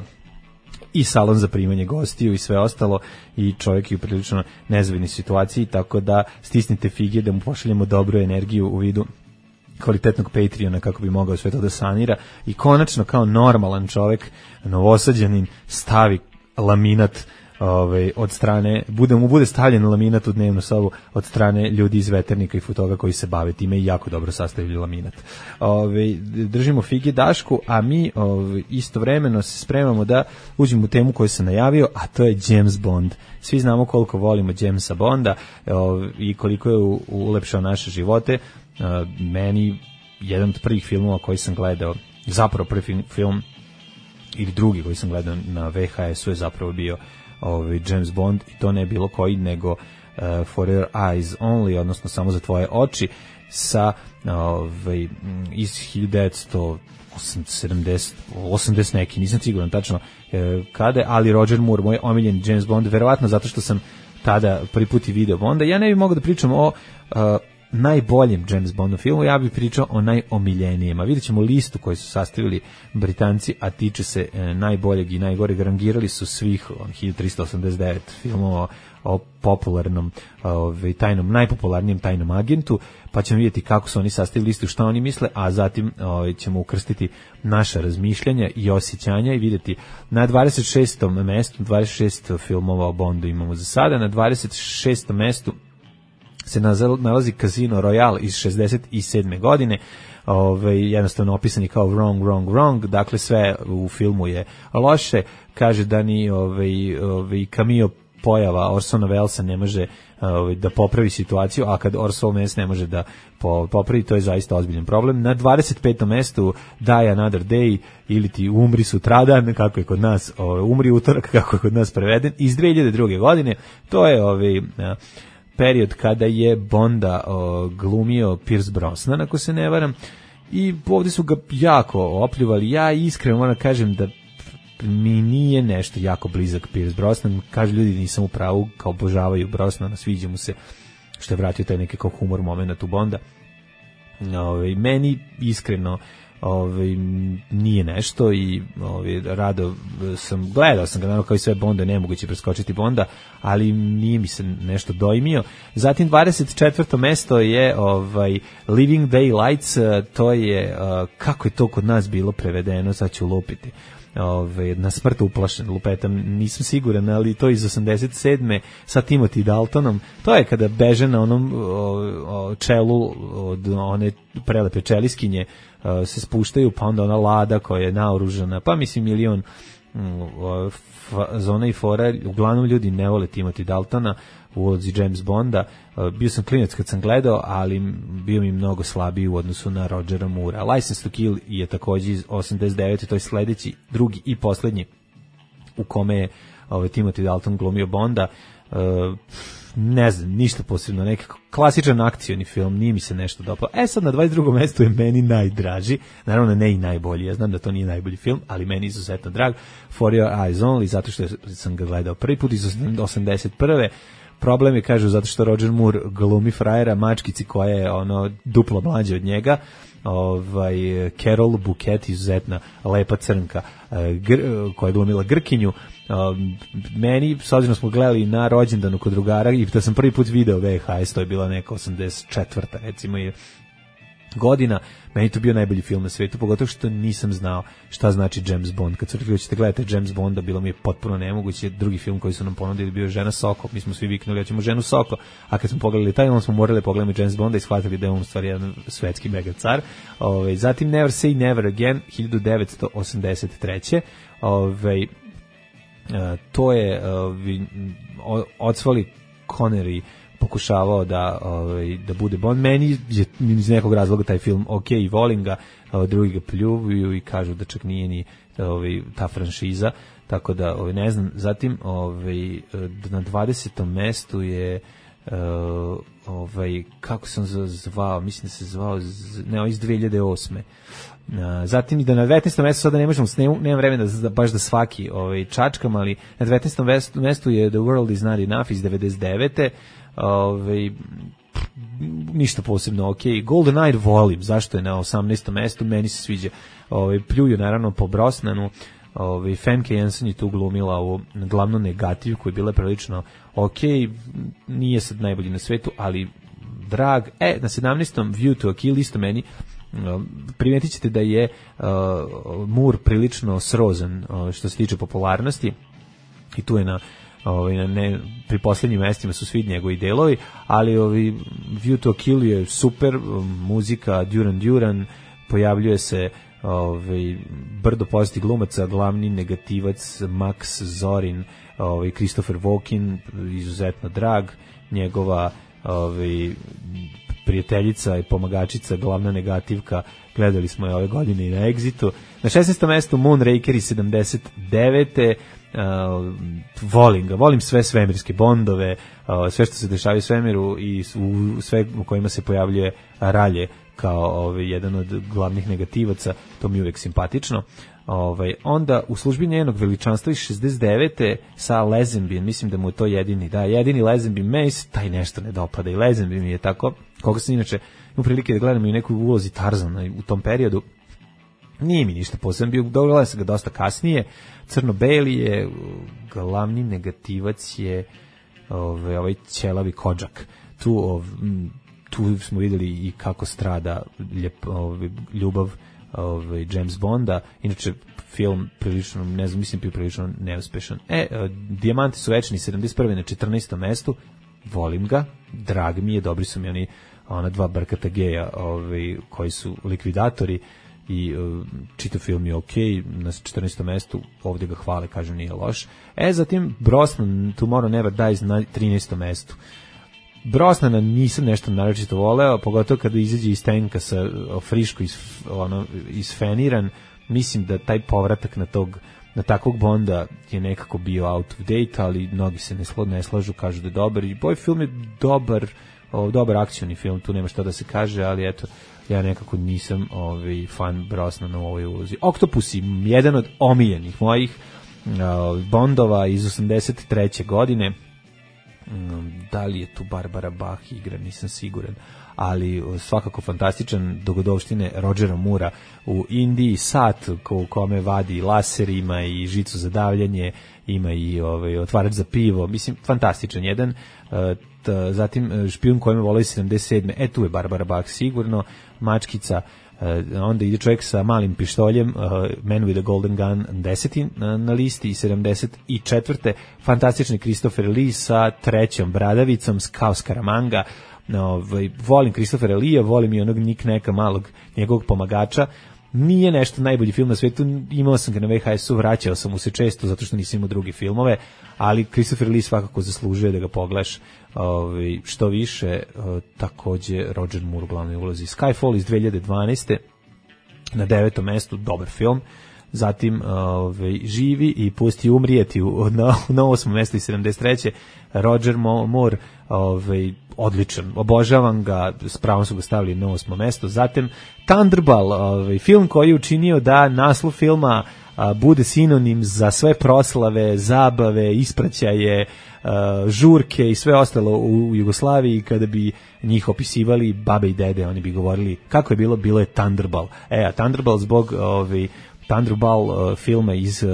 i salon za primanje gostiju i sve ostalo i čovjek je u prilično nezavidnoj situaciji, tako da stisnite fige da mu pošaljemo dobru energiju u vidu kvalitetnog Patreona kako bi mogao sve to da sanira i konačno kao normalan čovjek, novosađanin, stavi laminat ovaj, od strane, bude mu bude stavljen laminat u dnevnu sobu od strane ljudi iz Veternika i Futoga koji se bave time i jako dobro sastavljaju laminat. Ovaj, držimo fige Dašku, a mi ovaj, istovremeno se spremamo da uđemo u temu koju sam najavio, a to je James Bond. Svi znamo koliko volimo Jamesa Bonda ovaj, i koliko je u, ulepšao naše živote. Uh, meni jedan od prvih filmova koji sam gledao, zapravo prvi film ili drugi koji sam gledao na V H S-u je zapravo bio ovaj, James Bond i to ne bilo koji nego uh, For Your Eyes Only, odnosno samo za tvoje oči sa ovaj, iz hiljadu devetsto sedamdeset, osamdeset neki, nisam siguran tačno eh, kada, ali Roger Moore, moj omiljeni James Bond, verovatno zato što sam tada prvi put i video Bonda. Ja ne bih mogao da pričam o uh, najboljem James Bondom filmu, ja bih pričao o najomiljenijem. A vidjet ćemo listu koju su sastavili Britanci, a tiče se e, najboljeg i najgoreg. Rangirali su svih on, hiljadu trista osamdeset devet filmova o popularnom, ovaj, tajnom, najpopularnijem tajnom agentu, pa ćemo vidjeti kako su oni sastavili listu, šta oni misle, a zatim ovaj, ćemo ukrstiti naša razmišljanja i osjećanja i vidjeti na dvadeset šestom mestu, dvadeset šest filmova o Bondu imamo za sada, na dvadeset šestom mestu se nalazi Casino Royale iz šezdeset sedme godine, ovaj, jednostavno opisan je kao wrong, wrong, wrong, dakle sve u filmu je loše, kaže da ni ovaj, ovaj, cameo pojava Orsona Wellesa ne može ovaj, da popravi situaciju, a kad Orson Welles ne može da popravi, to je zaista ozbiljan problem. Na dvadeset petom mestu Die Another Day ili ti Umri sutradan, kako je kod nas, ovaj, Umri utorak, kako je kod nas preveden, iz dve hiljade druge. godine, to je ovaj, period kada je Bonda o, glumio Pierce Brosnan, ako se ne varam, i ovdje su ga jako opljuvali. Ja iskreno moram kažem da mi nije nešto jako blizak Pierce Brosnan, kažu ljudi nisam u pravu, kao obožavaju Brosnana, sviđa mu se što je vratio taj neki kao humor moment u Bonda. Ove, meni iskreno Ove, nije nešto i ove, rado sam gledao sam ga naravno kao i sve Bonda, nemoguće preskočiti Bonda, ali nije mi se nešto dojmio. Zatim dvadeset četvrto mesto je ovaj Living Daylights, to je uh, kako je to kod nas bilo prevedeno, sad ću lupiti. Ove, na smrt uplašen, lupetam, nisam siguran, ali to iz osamdeset sedme sa Timothy Daltonom, to je kada beže na onom o, o, čelu od one prelepe čeliskinje, o, se spuštaju, pa onda ona lada koja je naoružana, pa mislim milion o, fa, zona i fora, uglavnom ljudi ne vole Timothy Daltona u ulozi James Bonda. Bio sam klinac kad sam gledao, ali bio mi mnogo slabiji u odnosu na Rogera Moorea. License to Kill je takođe iz osamdeset devete. To je sledeći, drugi i poslednji u kome je ovaj, Timothy Dalton glumio Bonda. Uh, ne znam, ništa posebno, nekako klasičan akcioni film, nije mi se nešto dopao. E sad na dvadeset drugom mestu je meni najdraži, naravno ne i najbolji, ja znam da to nije najbolji film, ali meni izuzetno drag, For Your Eyes Only, zato što sam ga gledao prvi put iz osamdeset prve. Problem je, kažu, zato što Roger Moore glumi frajera mačkici koja je ono duplo mlađa od njega, ovaj Carol Bouquet, izuzetna lepa crnka, gr, koja je glumila Grkinju. Um, meni, s obzirom smo gledali na rođendanu kod drugara i da sam prvi put video V H S, to je bila neka osamdeset četvrta recimo je godina, meni to bio najbolji film na svetu, pogotovo što nisam znao šta znači James Bond. Kad su rekli da ćete gledati James Bonda, bilo mi je potpuno nemoguće. Drugi film koji su nam ponudili bio Žena Soko, mi smo svi viknuli ja ćemo Ženu Soko, a kad smo pogledali taj, onda smo morali pogledati James Bonda i shvatili da je on u stvari jedan svetski mega car. Ove, zatim Never Say Never Again, hiljadu devetsto osamdeset treće. Ove, a, to je a, odsvali Connery pokušavao da ovaj da bude Bond. Meni je iz nekog razloga taj film ok i volim ga, drugi ga pljuju i kažu da čak nije ni ovaj ta franšiza, tako da ovaj ne znam. Zatim ovaj na dvadesetom mestu je ovaj kako sam zvao, mislim da se zvao ne, iz dve hiljade osme. Zatim i da na devetnaestom mestu sada ne možemo, nemam vremena da baš da svaki ovaj čačkam, ali na devetnaestom mestu je The World Is Not Enough iz devedeset devete. Ove, ništa posebno, ok. GoldenEye volim, zašto je na osamnaestom mestu, meni se sviđa. Ove, pljuju naravno po Brosnanu. Ove, Famke Janssen je tu glumila u glavnu negativ koja je bila prilično ok, nije sad najbolji na svetu, ali drag. E, na sedamnaestom View to a Kill isto meni primetit ćete da je uh, Moore prilično srozan uh, što se tiče popularnosti i tu je na Ovaj ne pri poslednjim mestima su svi njegovi delovi, ali ovi View to a Kill je super, muzika Duran Duran, pojavljuje se ovaj brdo poznatih glumaca, glavni negativac Max Zorin, ovaj Christopher Walken, izuzetno drag, njegova ovaj prijateljica i pomagačica, glavna negativka, gledali smo je ove godine i na Exitu. Na šesnaestom mestu Moonraker iz sedamdeset devete. Uh, volim ga, volim sve svemirske bondove, uh, sve što se dešava u svemiru i u sve u kojima se pojavljuje Ralje kao ovaj, jedan od glavnih negativaca, to mi je uvijek simpatično. Ovaj, onda u službi njenog veličanstva iz šezdeset devete sa Lazenby, mislim da mu je to jedini, da, jedini Lazenby Mace, taj nešto ne dopada i Lazenby mi je tako, koga sam inače u prilike da gledam i u nekoj ulozi Tarzana u tom periodu, nije mi ništa posebno bio, dogledala sam ga dosta kasnije, crno-beli je, glavni negativac je ovaj, ovaj ćelavi Kodžak, tu, ov, tu smo videli i kako strada ljep, ovaj, ljubav ovaj, James Bonda, inače film prilično, ne znam, mislim prilično neuspešan. E, Dijamanti su večni, sedamdeset prve na četrnaestom mestu, volim ga, drag mi je, dobri su mi oni, ona dva brkata geja ovaj, koji su likvidatori i uh, čitav film je okej, na četrnaestom mestu, ovdje ga hvale, kažem, nije loš. E, zatim Brosnan, Tomorrow Never Dies na trinaestom mestu. Brosnana nisam nešto naročito voleo, pogotovo kada izađe iz tenka sa friško iz, ono, isfeniran, mislim da taj povratak na tog na takvog Bonda je nekako bio out of date, ali mnogi se ne, slo, ne slažu, kažu da je dobar i ovaj film je dobar, o, dobar akcioni film, tu nema šta da se kaže, ali eto, ja nekako nisam ovaj, fan Brosnana u ovoj ulozi. Octopussy, jedan od omiljenih mojih uh, Bondova iz osamdeset treće godine. Um, da li je tu Barbara Bach igra, nisam siguran, ali uh, svakako fantastičan, dogodovštine Rodgera Moora u Indiji, sat u kome vadi laser, ima i žicu za davljanje, ima i ovaj, otvarač za pivo, mislim, fantastičan jedan. Uh, t, zatim Špijun koji me volio sedamdeset sedme. E, tu je Barbara Bach sigurno, Mačkica, uh, onda ide čovjek sa malim pištoljem, uh, Man with a Golden Gun, deseti na, na listi, i sedamdeset četvrte fantastični Christopher Lee sa trećom bradavicom, kao Scaramanga. Ovaj, volim Christophera Lee-a, volim i onog Nick Neka malog njegovog pomagača. Nije nešto najbolji film na svetu, imao sam ga na V H S-u, vraćao sam mu se često zato što nisam imao druge filmove, ali Christopher Lee svakako zaslužuje da ga pogledaš ovaj, što više. Takođe Roger Moore u glavnoj ulozi. Skyfall iz dve hiljade dvanaeste. na devetom mestu, dobar film. Zatim ovaj, Živi i pusti umrijeti u, na, na osmom mestu iz sedamdeset treće. Roger Moore, ovaj, odličan, obožavam ga, s pravom su ga stavili na osmo mesto. Zatim Thunderball, ovaj, film koji je učinio da naslov filma a, bude sinonim za sve proslave, zabave, ispraćaje, a, žurke i sve ostalo u Jugoslaviji. Kada bi njih opisivali babe i dede, oni bi govorili kako je bilo, bilo je Thunderball. E, a Thunderball zbog ovaj, Thunderball uh, filma iz, uh,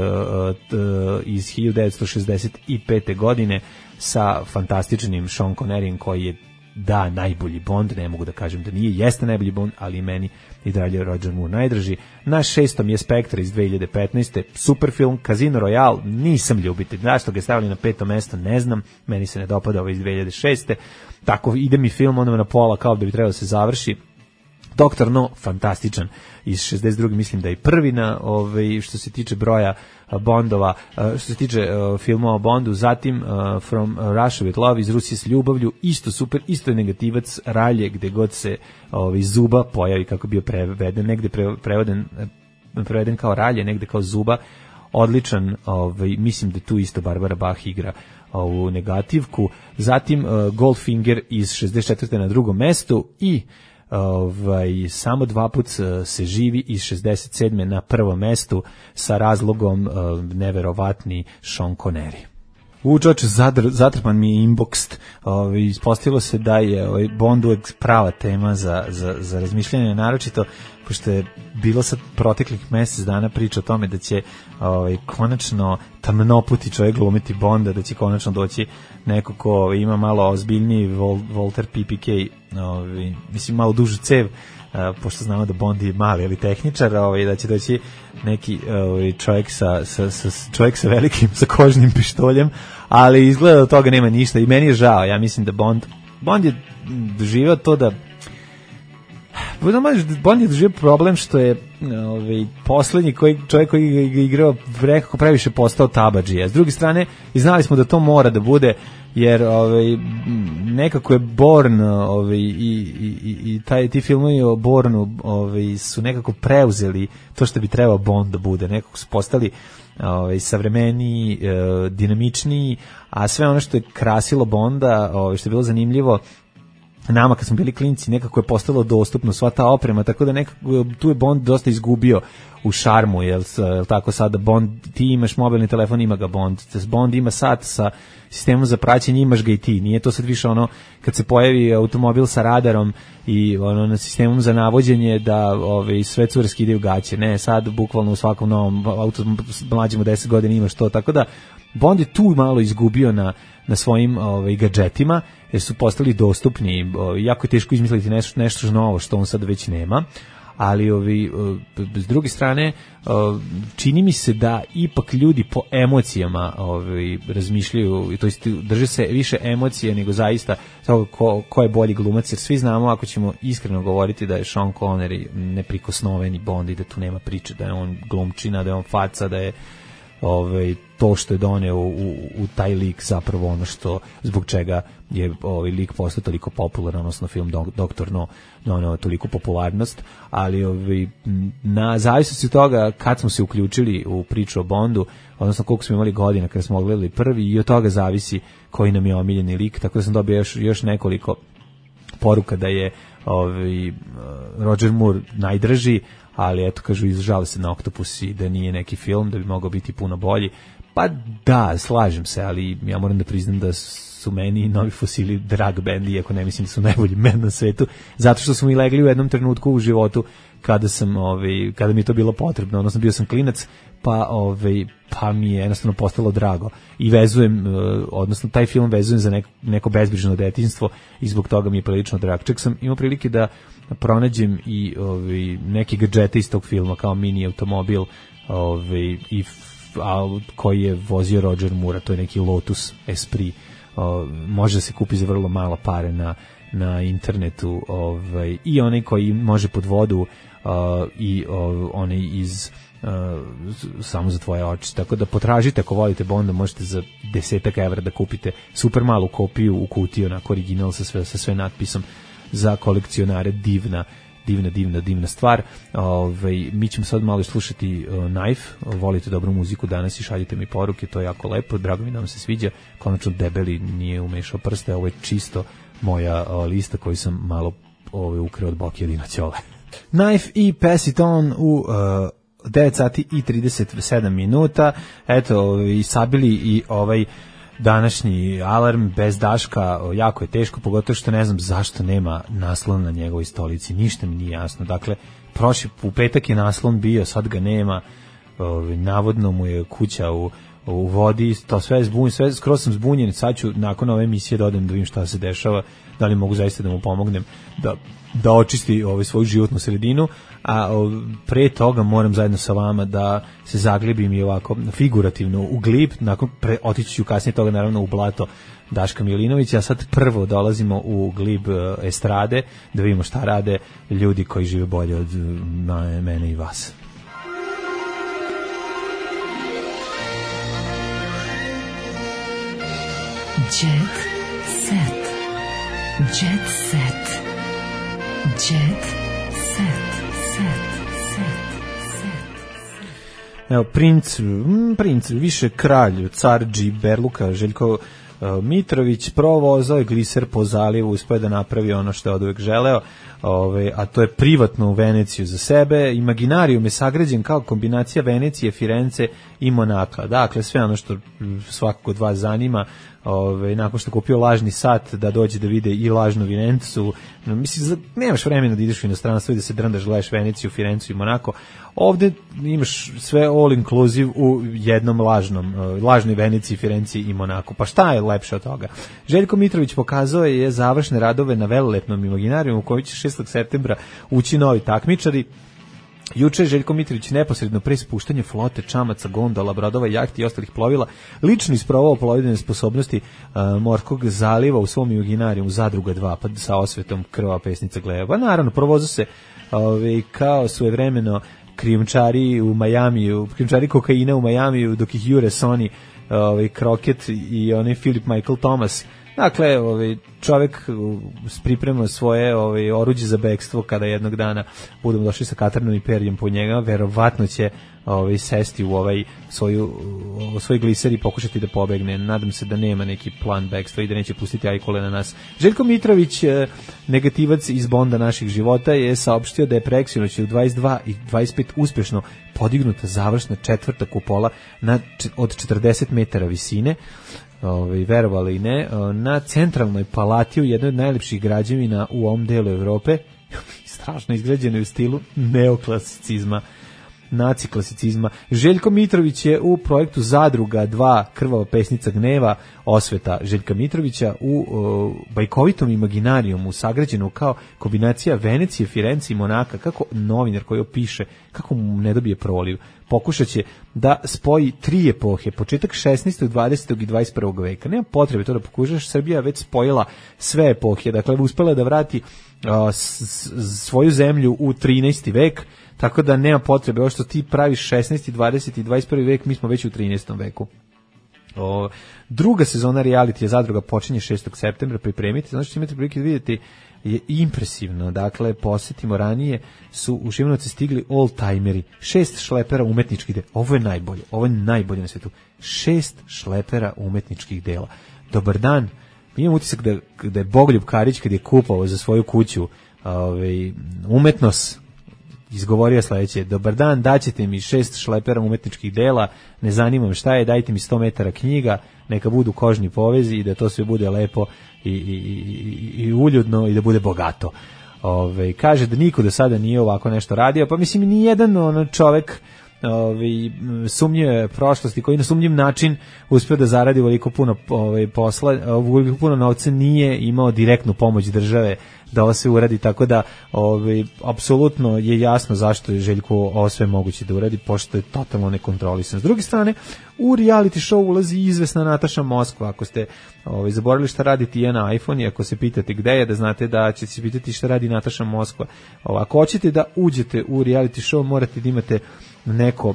uh, iz hiljadu devetsto šezdeset pete. godine sa fantastičnim Sean Conneryjem koji je, da, najbolji Bond, ne mogu da kažem da nije, jeste najbolji Bond, ali meni i dalje Roger Moore najdraži. Na šestom je Spectre iz dve hiljade petnaeste. Super film. Casino Royale, nisam ljubitelj, zašto ga je stavili na peto mesto, ne znam, meni se ne dopada ovo iz dve hiljade šeste. Tako ide mi film onda na pola kao da bi trebalo da se završi. Doktor No, fantastičan, iz šezdeset druge. mislim da je prvi na, ovaj, što se tiče broja Bondova, što se tiče uh, filmova o Bondu. Zatim uh, From Russia with Love, iz Rusije s ljubavlju, isto super, isto je negativac, Ralje, gde god se ovaj, Zuba pojavi, kako bio preveden, negde pre, preveden, preveden kao Ralje, negde kao Zuba, odličan, ovaj, mislim da tu isto Barbara Bach igra ovu negativku. Zatim uh, Goldfinger iz šezdeset četvrte. na drugom mestu i Ovaj, samo dva put se živi iz šezdeset sedme. na prvom mestu sa razlogom uh, neverovatni Sean Connery. U čoče, zatrpan mi je inbox. Ovaj, ispostavilo se da je ovaj, Bond uvek prava tema za, za, za razmišljanje, naročito pošto je bilo sad proteklih mjesec dana priča o tome da će ovaj, konačno tamnoputi čovjek glumiti Bonda, da će konačno doći neko ko ovaj, ima malo ozbiljniji Vol, Walter P P K, ovaj, mislim malo dužu cev, a, pošto znamo da Bond je mali ali tehničar, ovaj, da će doći neki ovaj, čovjek, sa, sa, sa, čovjek sa velikim, sa kožnim pištoljem, ali izgleda da od toga nema ništa i meni je žao. Ja mislim da Bond, Bond je doživio to da Bond je doživio problem što je ovaj, poslednji koji, čovjek koji ga igrao nekako previše postao tabadžija. S druge strane, i znali smo da to mora da bude, jer ovaj, nekako je Bourne, ovaj, i, i, i taj, ti filmovi o Bourneu ovaj, su nekako preuzeli to što bi trebao Bond da bude, nekako su postali ovaj, savremeniji, e, dinamičniji, a sve ono što je krasilo Bonda, ovaj, što je bilo zanimljivo nama kad smo bili klinci, nekako je postalo dostupno sva ta oprema, tako da nekako tu je Bond dosta izgubio u šarmu, jel, jel tako sada Bond, ti imaš mobilni telefon, ima ga Bond, Bond ima sat sa sistemom za praćenje, imaš ga i ti, nije to sad više ono kad se pojavi automobil sa radarom i ono na sistemom za navođenje da ove, sve curski ide u gaće, ne, sad bukvalno u svakom novom auto mlađim od deset godina imaš to, tako da Bond je tu malo izgubio na, na svojim ovaj, gadžetima, jer su postali dostupni, ovaj, jako je teško izmisliti nešto, nešto novo što on sad već nema, ali ovi, s druge strane čini mi se da ipak ljudi po emocijama ovi, razmišljaju, to jest drže se više emocije nego zaista toga ko, ko je bolji glumac, jer svi znamo, ako ćemo iskreno govoriti, da je Sean Connery neprikosnoveni Bond i da tu nema priče, da je on glumčina, da je on faca, da je ovaj, to što je doneo u, u, u taj lik zapravo ono što, zbog čega je ovaj lik postao toliko popularan, odnosno film Doktor No doneo toliko popularnost, ali ovaj, na zavisnosti od toga kad smo se uključili u priču o Bondu, odnosno koliko smo imali godina kada smo gledali prvi, i od toga zavisi koji nam je omiljeni lik, tako da sam dobio još, još nekoliko poruka da je ovaj, Roger Moore najdraži, ali eto kažu izžale se na Octopus i da nije neki film, da bi mogao biti puno bolji. Pa da, slažem se, ali ja moram da priznam da su meni Novi fosili drag band, iako ne mislim da su najbolji band na svetu, zato što smo i legli u jednom trenutku u životu kada sam, ovaj, kada mi je to bilo potrebno, odnosno bio sam klinac, pa, ovaj, pa mi je jednostavno postalo drago i vezujem, odnosno taj film vezujem za neko, neko bezbrižno detinjstvo i zbog toga mi je prilično drag. Čak sam imao prilike da pronađem i ovaj, neke gadžete iz tog filma, kao mini automobil ovaj, i a, koji je vozio Roger Moore, to je neki Lotus Esprit, o, može da se kupi za vrlo malo pare na, na internetu, ovaj, i onaj koji može pod vodu o, i o, onaj iz o, samo za tvoje oči, tako da potražite, ako volite Bonda, možete za desetak evra da kupite super malu kopiju u kutiji, onako original sa sve, sa sve natpisom, za kolekcionare divna, divna, divna, divna stvar. Ove, mi ćemo sad malo slušati uh, Knife, volite dobru muziku danas i šaljite mi poruke, to je jako lepo, drago mi da vam se sviđa, konačno Debeli nije umešao prste, ovo je čisto moja uh, lista koju sam malo ove, ukrao od Boki Jedina Ćole. Knife i Pass It On u uh, devet sati i trideset sedam minuta, eto, i sabili i ovaj današnji alarm bez Daška, jako je teško, pogotovo što ne znam zašto nema naslon na njegovoj stolici, ništa mi nije jasno. Dakle, prošli u petak je naslon bio, sad ga nema, navodno mu je kuća u, u vodi, to sve je zbunjen, sve, skroz sam zbunjen, sad ću nakon ove emisije da odem da vidim šta se dešava, da li mogu zaista da mu pomognem da, da očisti ovaj, svoju životnu sredinu, a pre toga moram zajedno sa vama da se zaglibim i ovako figurativno u glib, nakon pre, otići ću kasnije toga naravno u blato Daška Milinovića, a sad prvo dolazimo u glib estrade da vidimo šta rade ljudi koji žive bolje od mene i vas. Jet set. Jet set. Jet set. Evo, princ, princ, više kralj, car Džiberluka, Željko uh, Mitrović, provozao je gliser po zalivu, uspio da napravi ono što je od uvek želeo, ove, a to je privatno u Veneciju za sebe. Imaginarijum je sagrađen kao kombinacija Venecije, Firence i Monaka. Dakle, sve ono što svakog od vas zanima, ove, nakon što kupio lažni sat, da dođe da vide i lažnu Virencu. No, mislim, nemaš vremena da ideš u inostranstvo i da se drndaš, gledaš Veneciju, Firencu i Monako. Ovde imaš sve all inclusive u jednom lažnom, lažnoj Veneciji, Firenci i Monaku. Pa šta je lepše od toga? Željko Mitrović pokazao je završne radove na velelepnom Imaginarijumu u koji će šestog septembra ući novi takmičari. Juče je Željko Mitrović neposredno pre spuštanja flote, čamaca, gondola, brodova, jahti i ostalih plovila lično isprobao plovidbene sposobnosti uh, morskog zaliva u svom Imaginarijumu Zadruga dva, pa sa osvetom Krva pesnica gleda. Pa naravno, provozu se ove, kao svojevremeno krijumčari u Majamiju, krijumčari kokaina u Majamiju, dok ih jure Sony, ovaj Crockett i onaj Philip Michael Thomas. Dakle, ovaj, čovjek priprema svoje ovaj, oruđe za bekstvo kada jednog dana budemo došli sa Katarnom i Perijem po njega, verovatno će ovaj, sesti u ovaj svoju, u svoj gliser i pokušati da pobegne. Nadam se da nema neki plan bekstva i da neće pustiti ajkule na nas. Željko Mitrović, negativac iz Bonda naših života, je saopštio da je preksinoć u dvadeset dva i dvadeset pet uspješno podignuta završna četvrta kupola na, od četrdeset metara visine. Ovaj, verovali i ne, na centralnoj palati u jednoj od najlepših građevina u ovom delu Evrope, strašno izgrađeno u stilu neoklasicizma, naciklasicizma. Željko Mitrović je u projektu Zadruga dva Krvava pesnica gneva, osveta Željka Mitrovića u uh, bajkovitom imaginarijumu sagrađenu kao kombinacija Venecije, Firenci i Monaka, kako novinar koji opiše, kako mu ne dobije proliv. Pokušat će da spoji tri epohe, početak šesnaestog, dvadesetog i dvadeset prvog veka. Nema potrebe to da pokušaš, Srbija već spojila sve epohe, dakle uspela da vrati uh, s, s, svoju zemlju u trinaesti vek, tako da nema potrebe, ovo što ti praviš šesnaesti, dvadeseti i dvadeset prvi vek, mi smo već u trinaestom veku. O, druga sezona reality je Zadruga počinje šestog septembra, pripremite, znači ćete imati prilike da vidjeti, je impresivno. Dakle, posjetimo, ranije su u Šimanovce stigli all-timeri, šest šlepera umetničkih dela. Ovo je najbolje, ovo je najbolje na svijetu. Šest šlepera umetničkih dela. Dobar dan, imam utisak da, da je Bogoljub Karić kad je kupovao za svoju kuću ovaj, umetnost, izgovorio sledeće: dobar dan, daćete mi šest šlepera umetničkih dela, ne zanimam šta je, dajte mi sto metara knjiga, neka budu kožni povezi i da to sve bude lepo i, i, i, i uljudno i da bude bogato. Ove, kaže da niko do sada nije ovako nešto radio, pa mislim ni jedan ono čovek ovaj sumnjive prošlosti koji na sumnjiv način uspeo da zaradi veliko puno ovaj posla, veliko puno novca, nije imao direktnu pomoć države da ovo se uradi, tako da ovaj apsolutno je jasno zašto je Željko ovo sve moguće da uradi, pošto je totalno nekontrolisan. S druge strane, u reality show ulazi izvesna Nataša Moskva. Ako ste ovaj zaboravili šta radi Tijana iPhone i ako se pitate gde je, da znate da ćete se pitati šta radi Nataša Moskva. Ako hoćete da uđete u reality show, morate da imate neko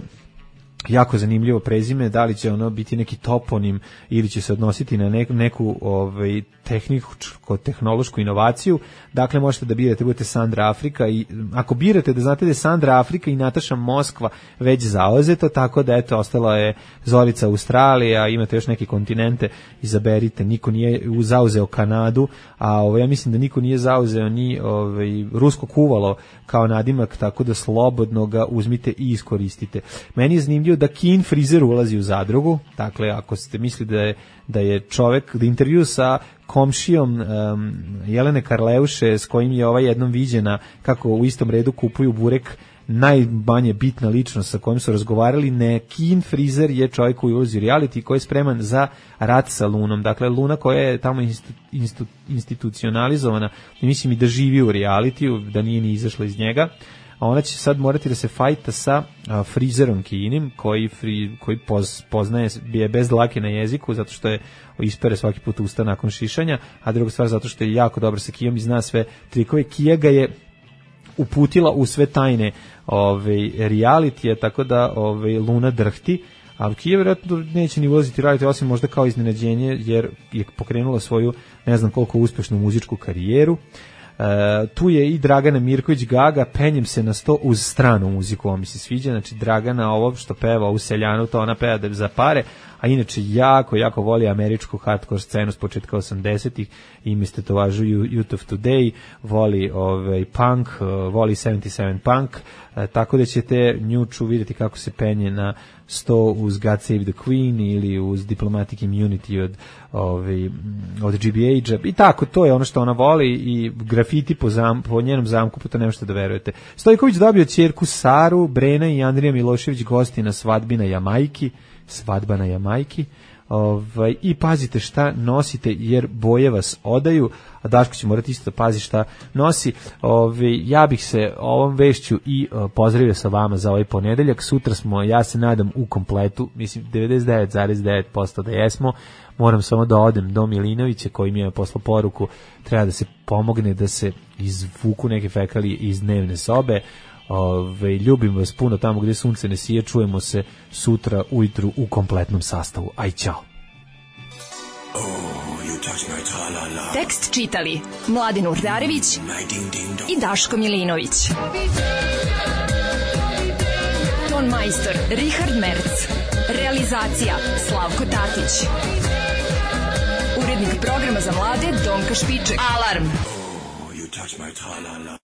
jako zanimljivo prezime, da li će ono biti neki toponim ili će se odnositi na neku, neku ovaj, tehničko, tehnološku inovaciju. Dakle, možete da birate, budete Sandra Afrika i ako birate da znate da je Sandra Afrika i Nataša Moskva već zauzeto, tako da eto, ostala je Zorica Australija, imate još neke kontinente, izaberite. Niko nije zauzeo Kanadu, a ovaj, ja mislim da niko nije zauzeo ni ovaj, rusko kuvalo kao nadimak, tako da slobodno ga uzmite i iskoristite. Meni je zanimljivo da Kin Frizer ulazi u Zadrugu. Dakle, ako ste mislili da je, da je čovek, da intervju sa komšijom um, Jelene Karleuše, s kojim je ova jednom viđena kako u istom redu kupuju burek, najmanje bitna ličnost sa kojim su razgovarali, ne, Kin Frizer je čovjek koji ulazi u reality, koji je spreman za rat sa Lunom. Dakle, Luna koja je tamo institu, institu, institucionalizovana, mislim i da živi u realitiju, da nije ni izašla iz njega, a ona će sad morati da se fajta sa a, Frizerom Kinim, koji, fri, koji poz, poznaje, je bez dlake na jeziku, zato što je ispere svaki put usta nakon šišanja, a druga stvar zato što je jako dobar sa Kijom i zna sve trikove. Kija ga je uputila u sve tajne ove, realitije, tako da ove, Luna drhti, ali Kija vjerojatno neće ni ulaziti reality, osim možda kao iznenađenje, jer je pokrenula svoju ne znam koliko uspešnu muzičku karijeru. Uh, tu je i Dragana Mirković Gaga, penjem se na sto uz stranu muziku, ovo mi se sviđa, znači Dragana ovo što peva u Seljanu, to ona peva za pare, a inače jako, jako voli američku hardcore scenu s početka osamdesetih, ime ste to važu Youth of Today, voli ovaj, punk, uh, voli sedamdeset sedam punk, uh, tako da ćete njuču vidjeti kako se penje na sto uz God Save the Queen ili uz Diplomatic Immunity od, ovaj, od G B H-a i tako, to je ono što ona voli i grafiti po, zam, po njenom zamku, pa to ne možete da verujete. Stojković dobio ćerku Saru, Brena i Andrija Milošević gosti na svadbi na Jamajki, svadba na Jamajki, ovaj, i pazite šta nosite jer boje vas odaju, a Daško će morati isto da pazi šta nosi. Ovaj, ja bih se ovom vešću i uh, pozdravio sa vama za ovaj ponedeljak. Sutra smo, ja se nadam, u kompletu, mislim devedeset devet zarez devet posto da jesmo. Moram samo da odem do Milinovića koji mi je poslao poruku, treba da se pomogne da se izvuku neke fekalije iz dnevne sobe. Ove, ljubim vas puno tamo gdje sunce ne sije, čujemo se sutra ujutru u kompletnom sastavu. Aj, čao. Oh, you touch my Tekst čitali Mladin Urdarević i Daško Milinović. Ton majstor Richard Merc. Realizacija Slavko Tatić. Urednik programa za mlade Donka Špiček. Alarm!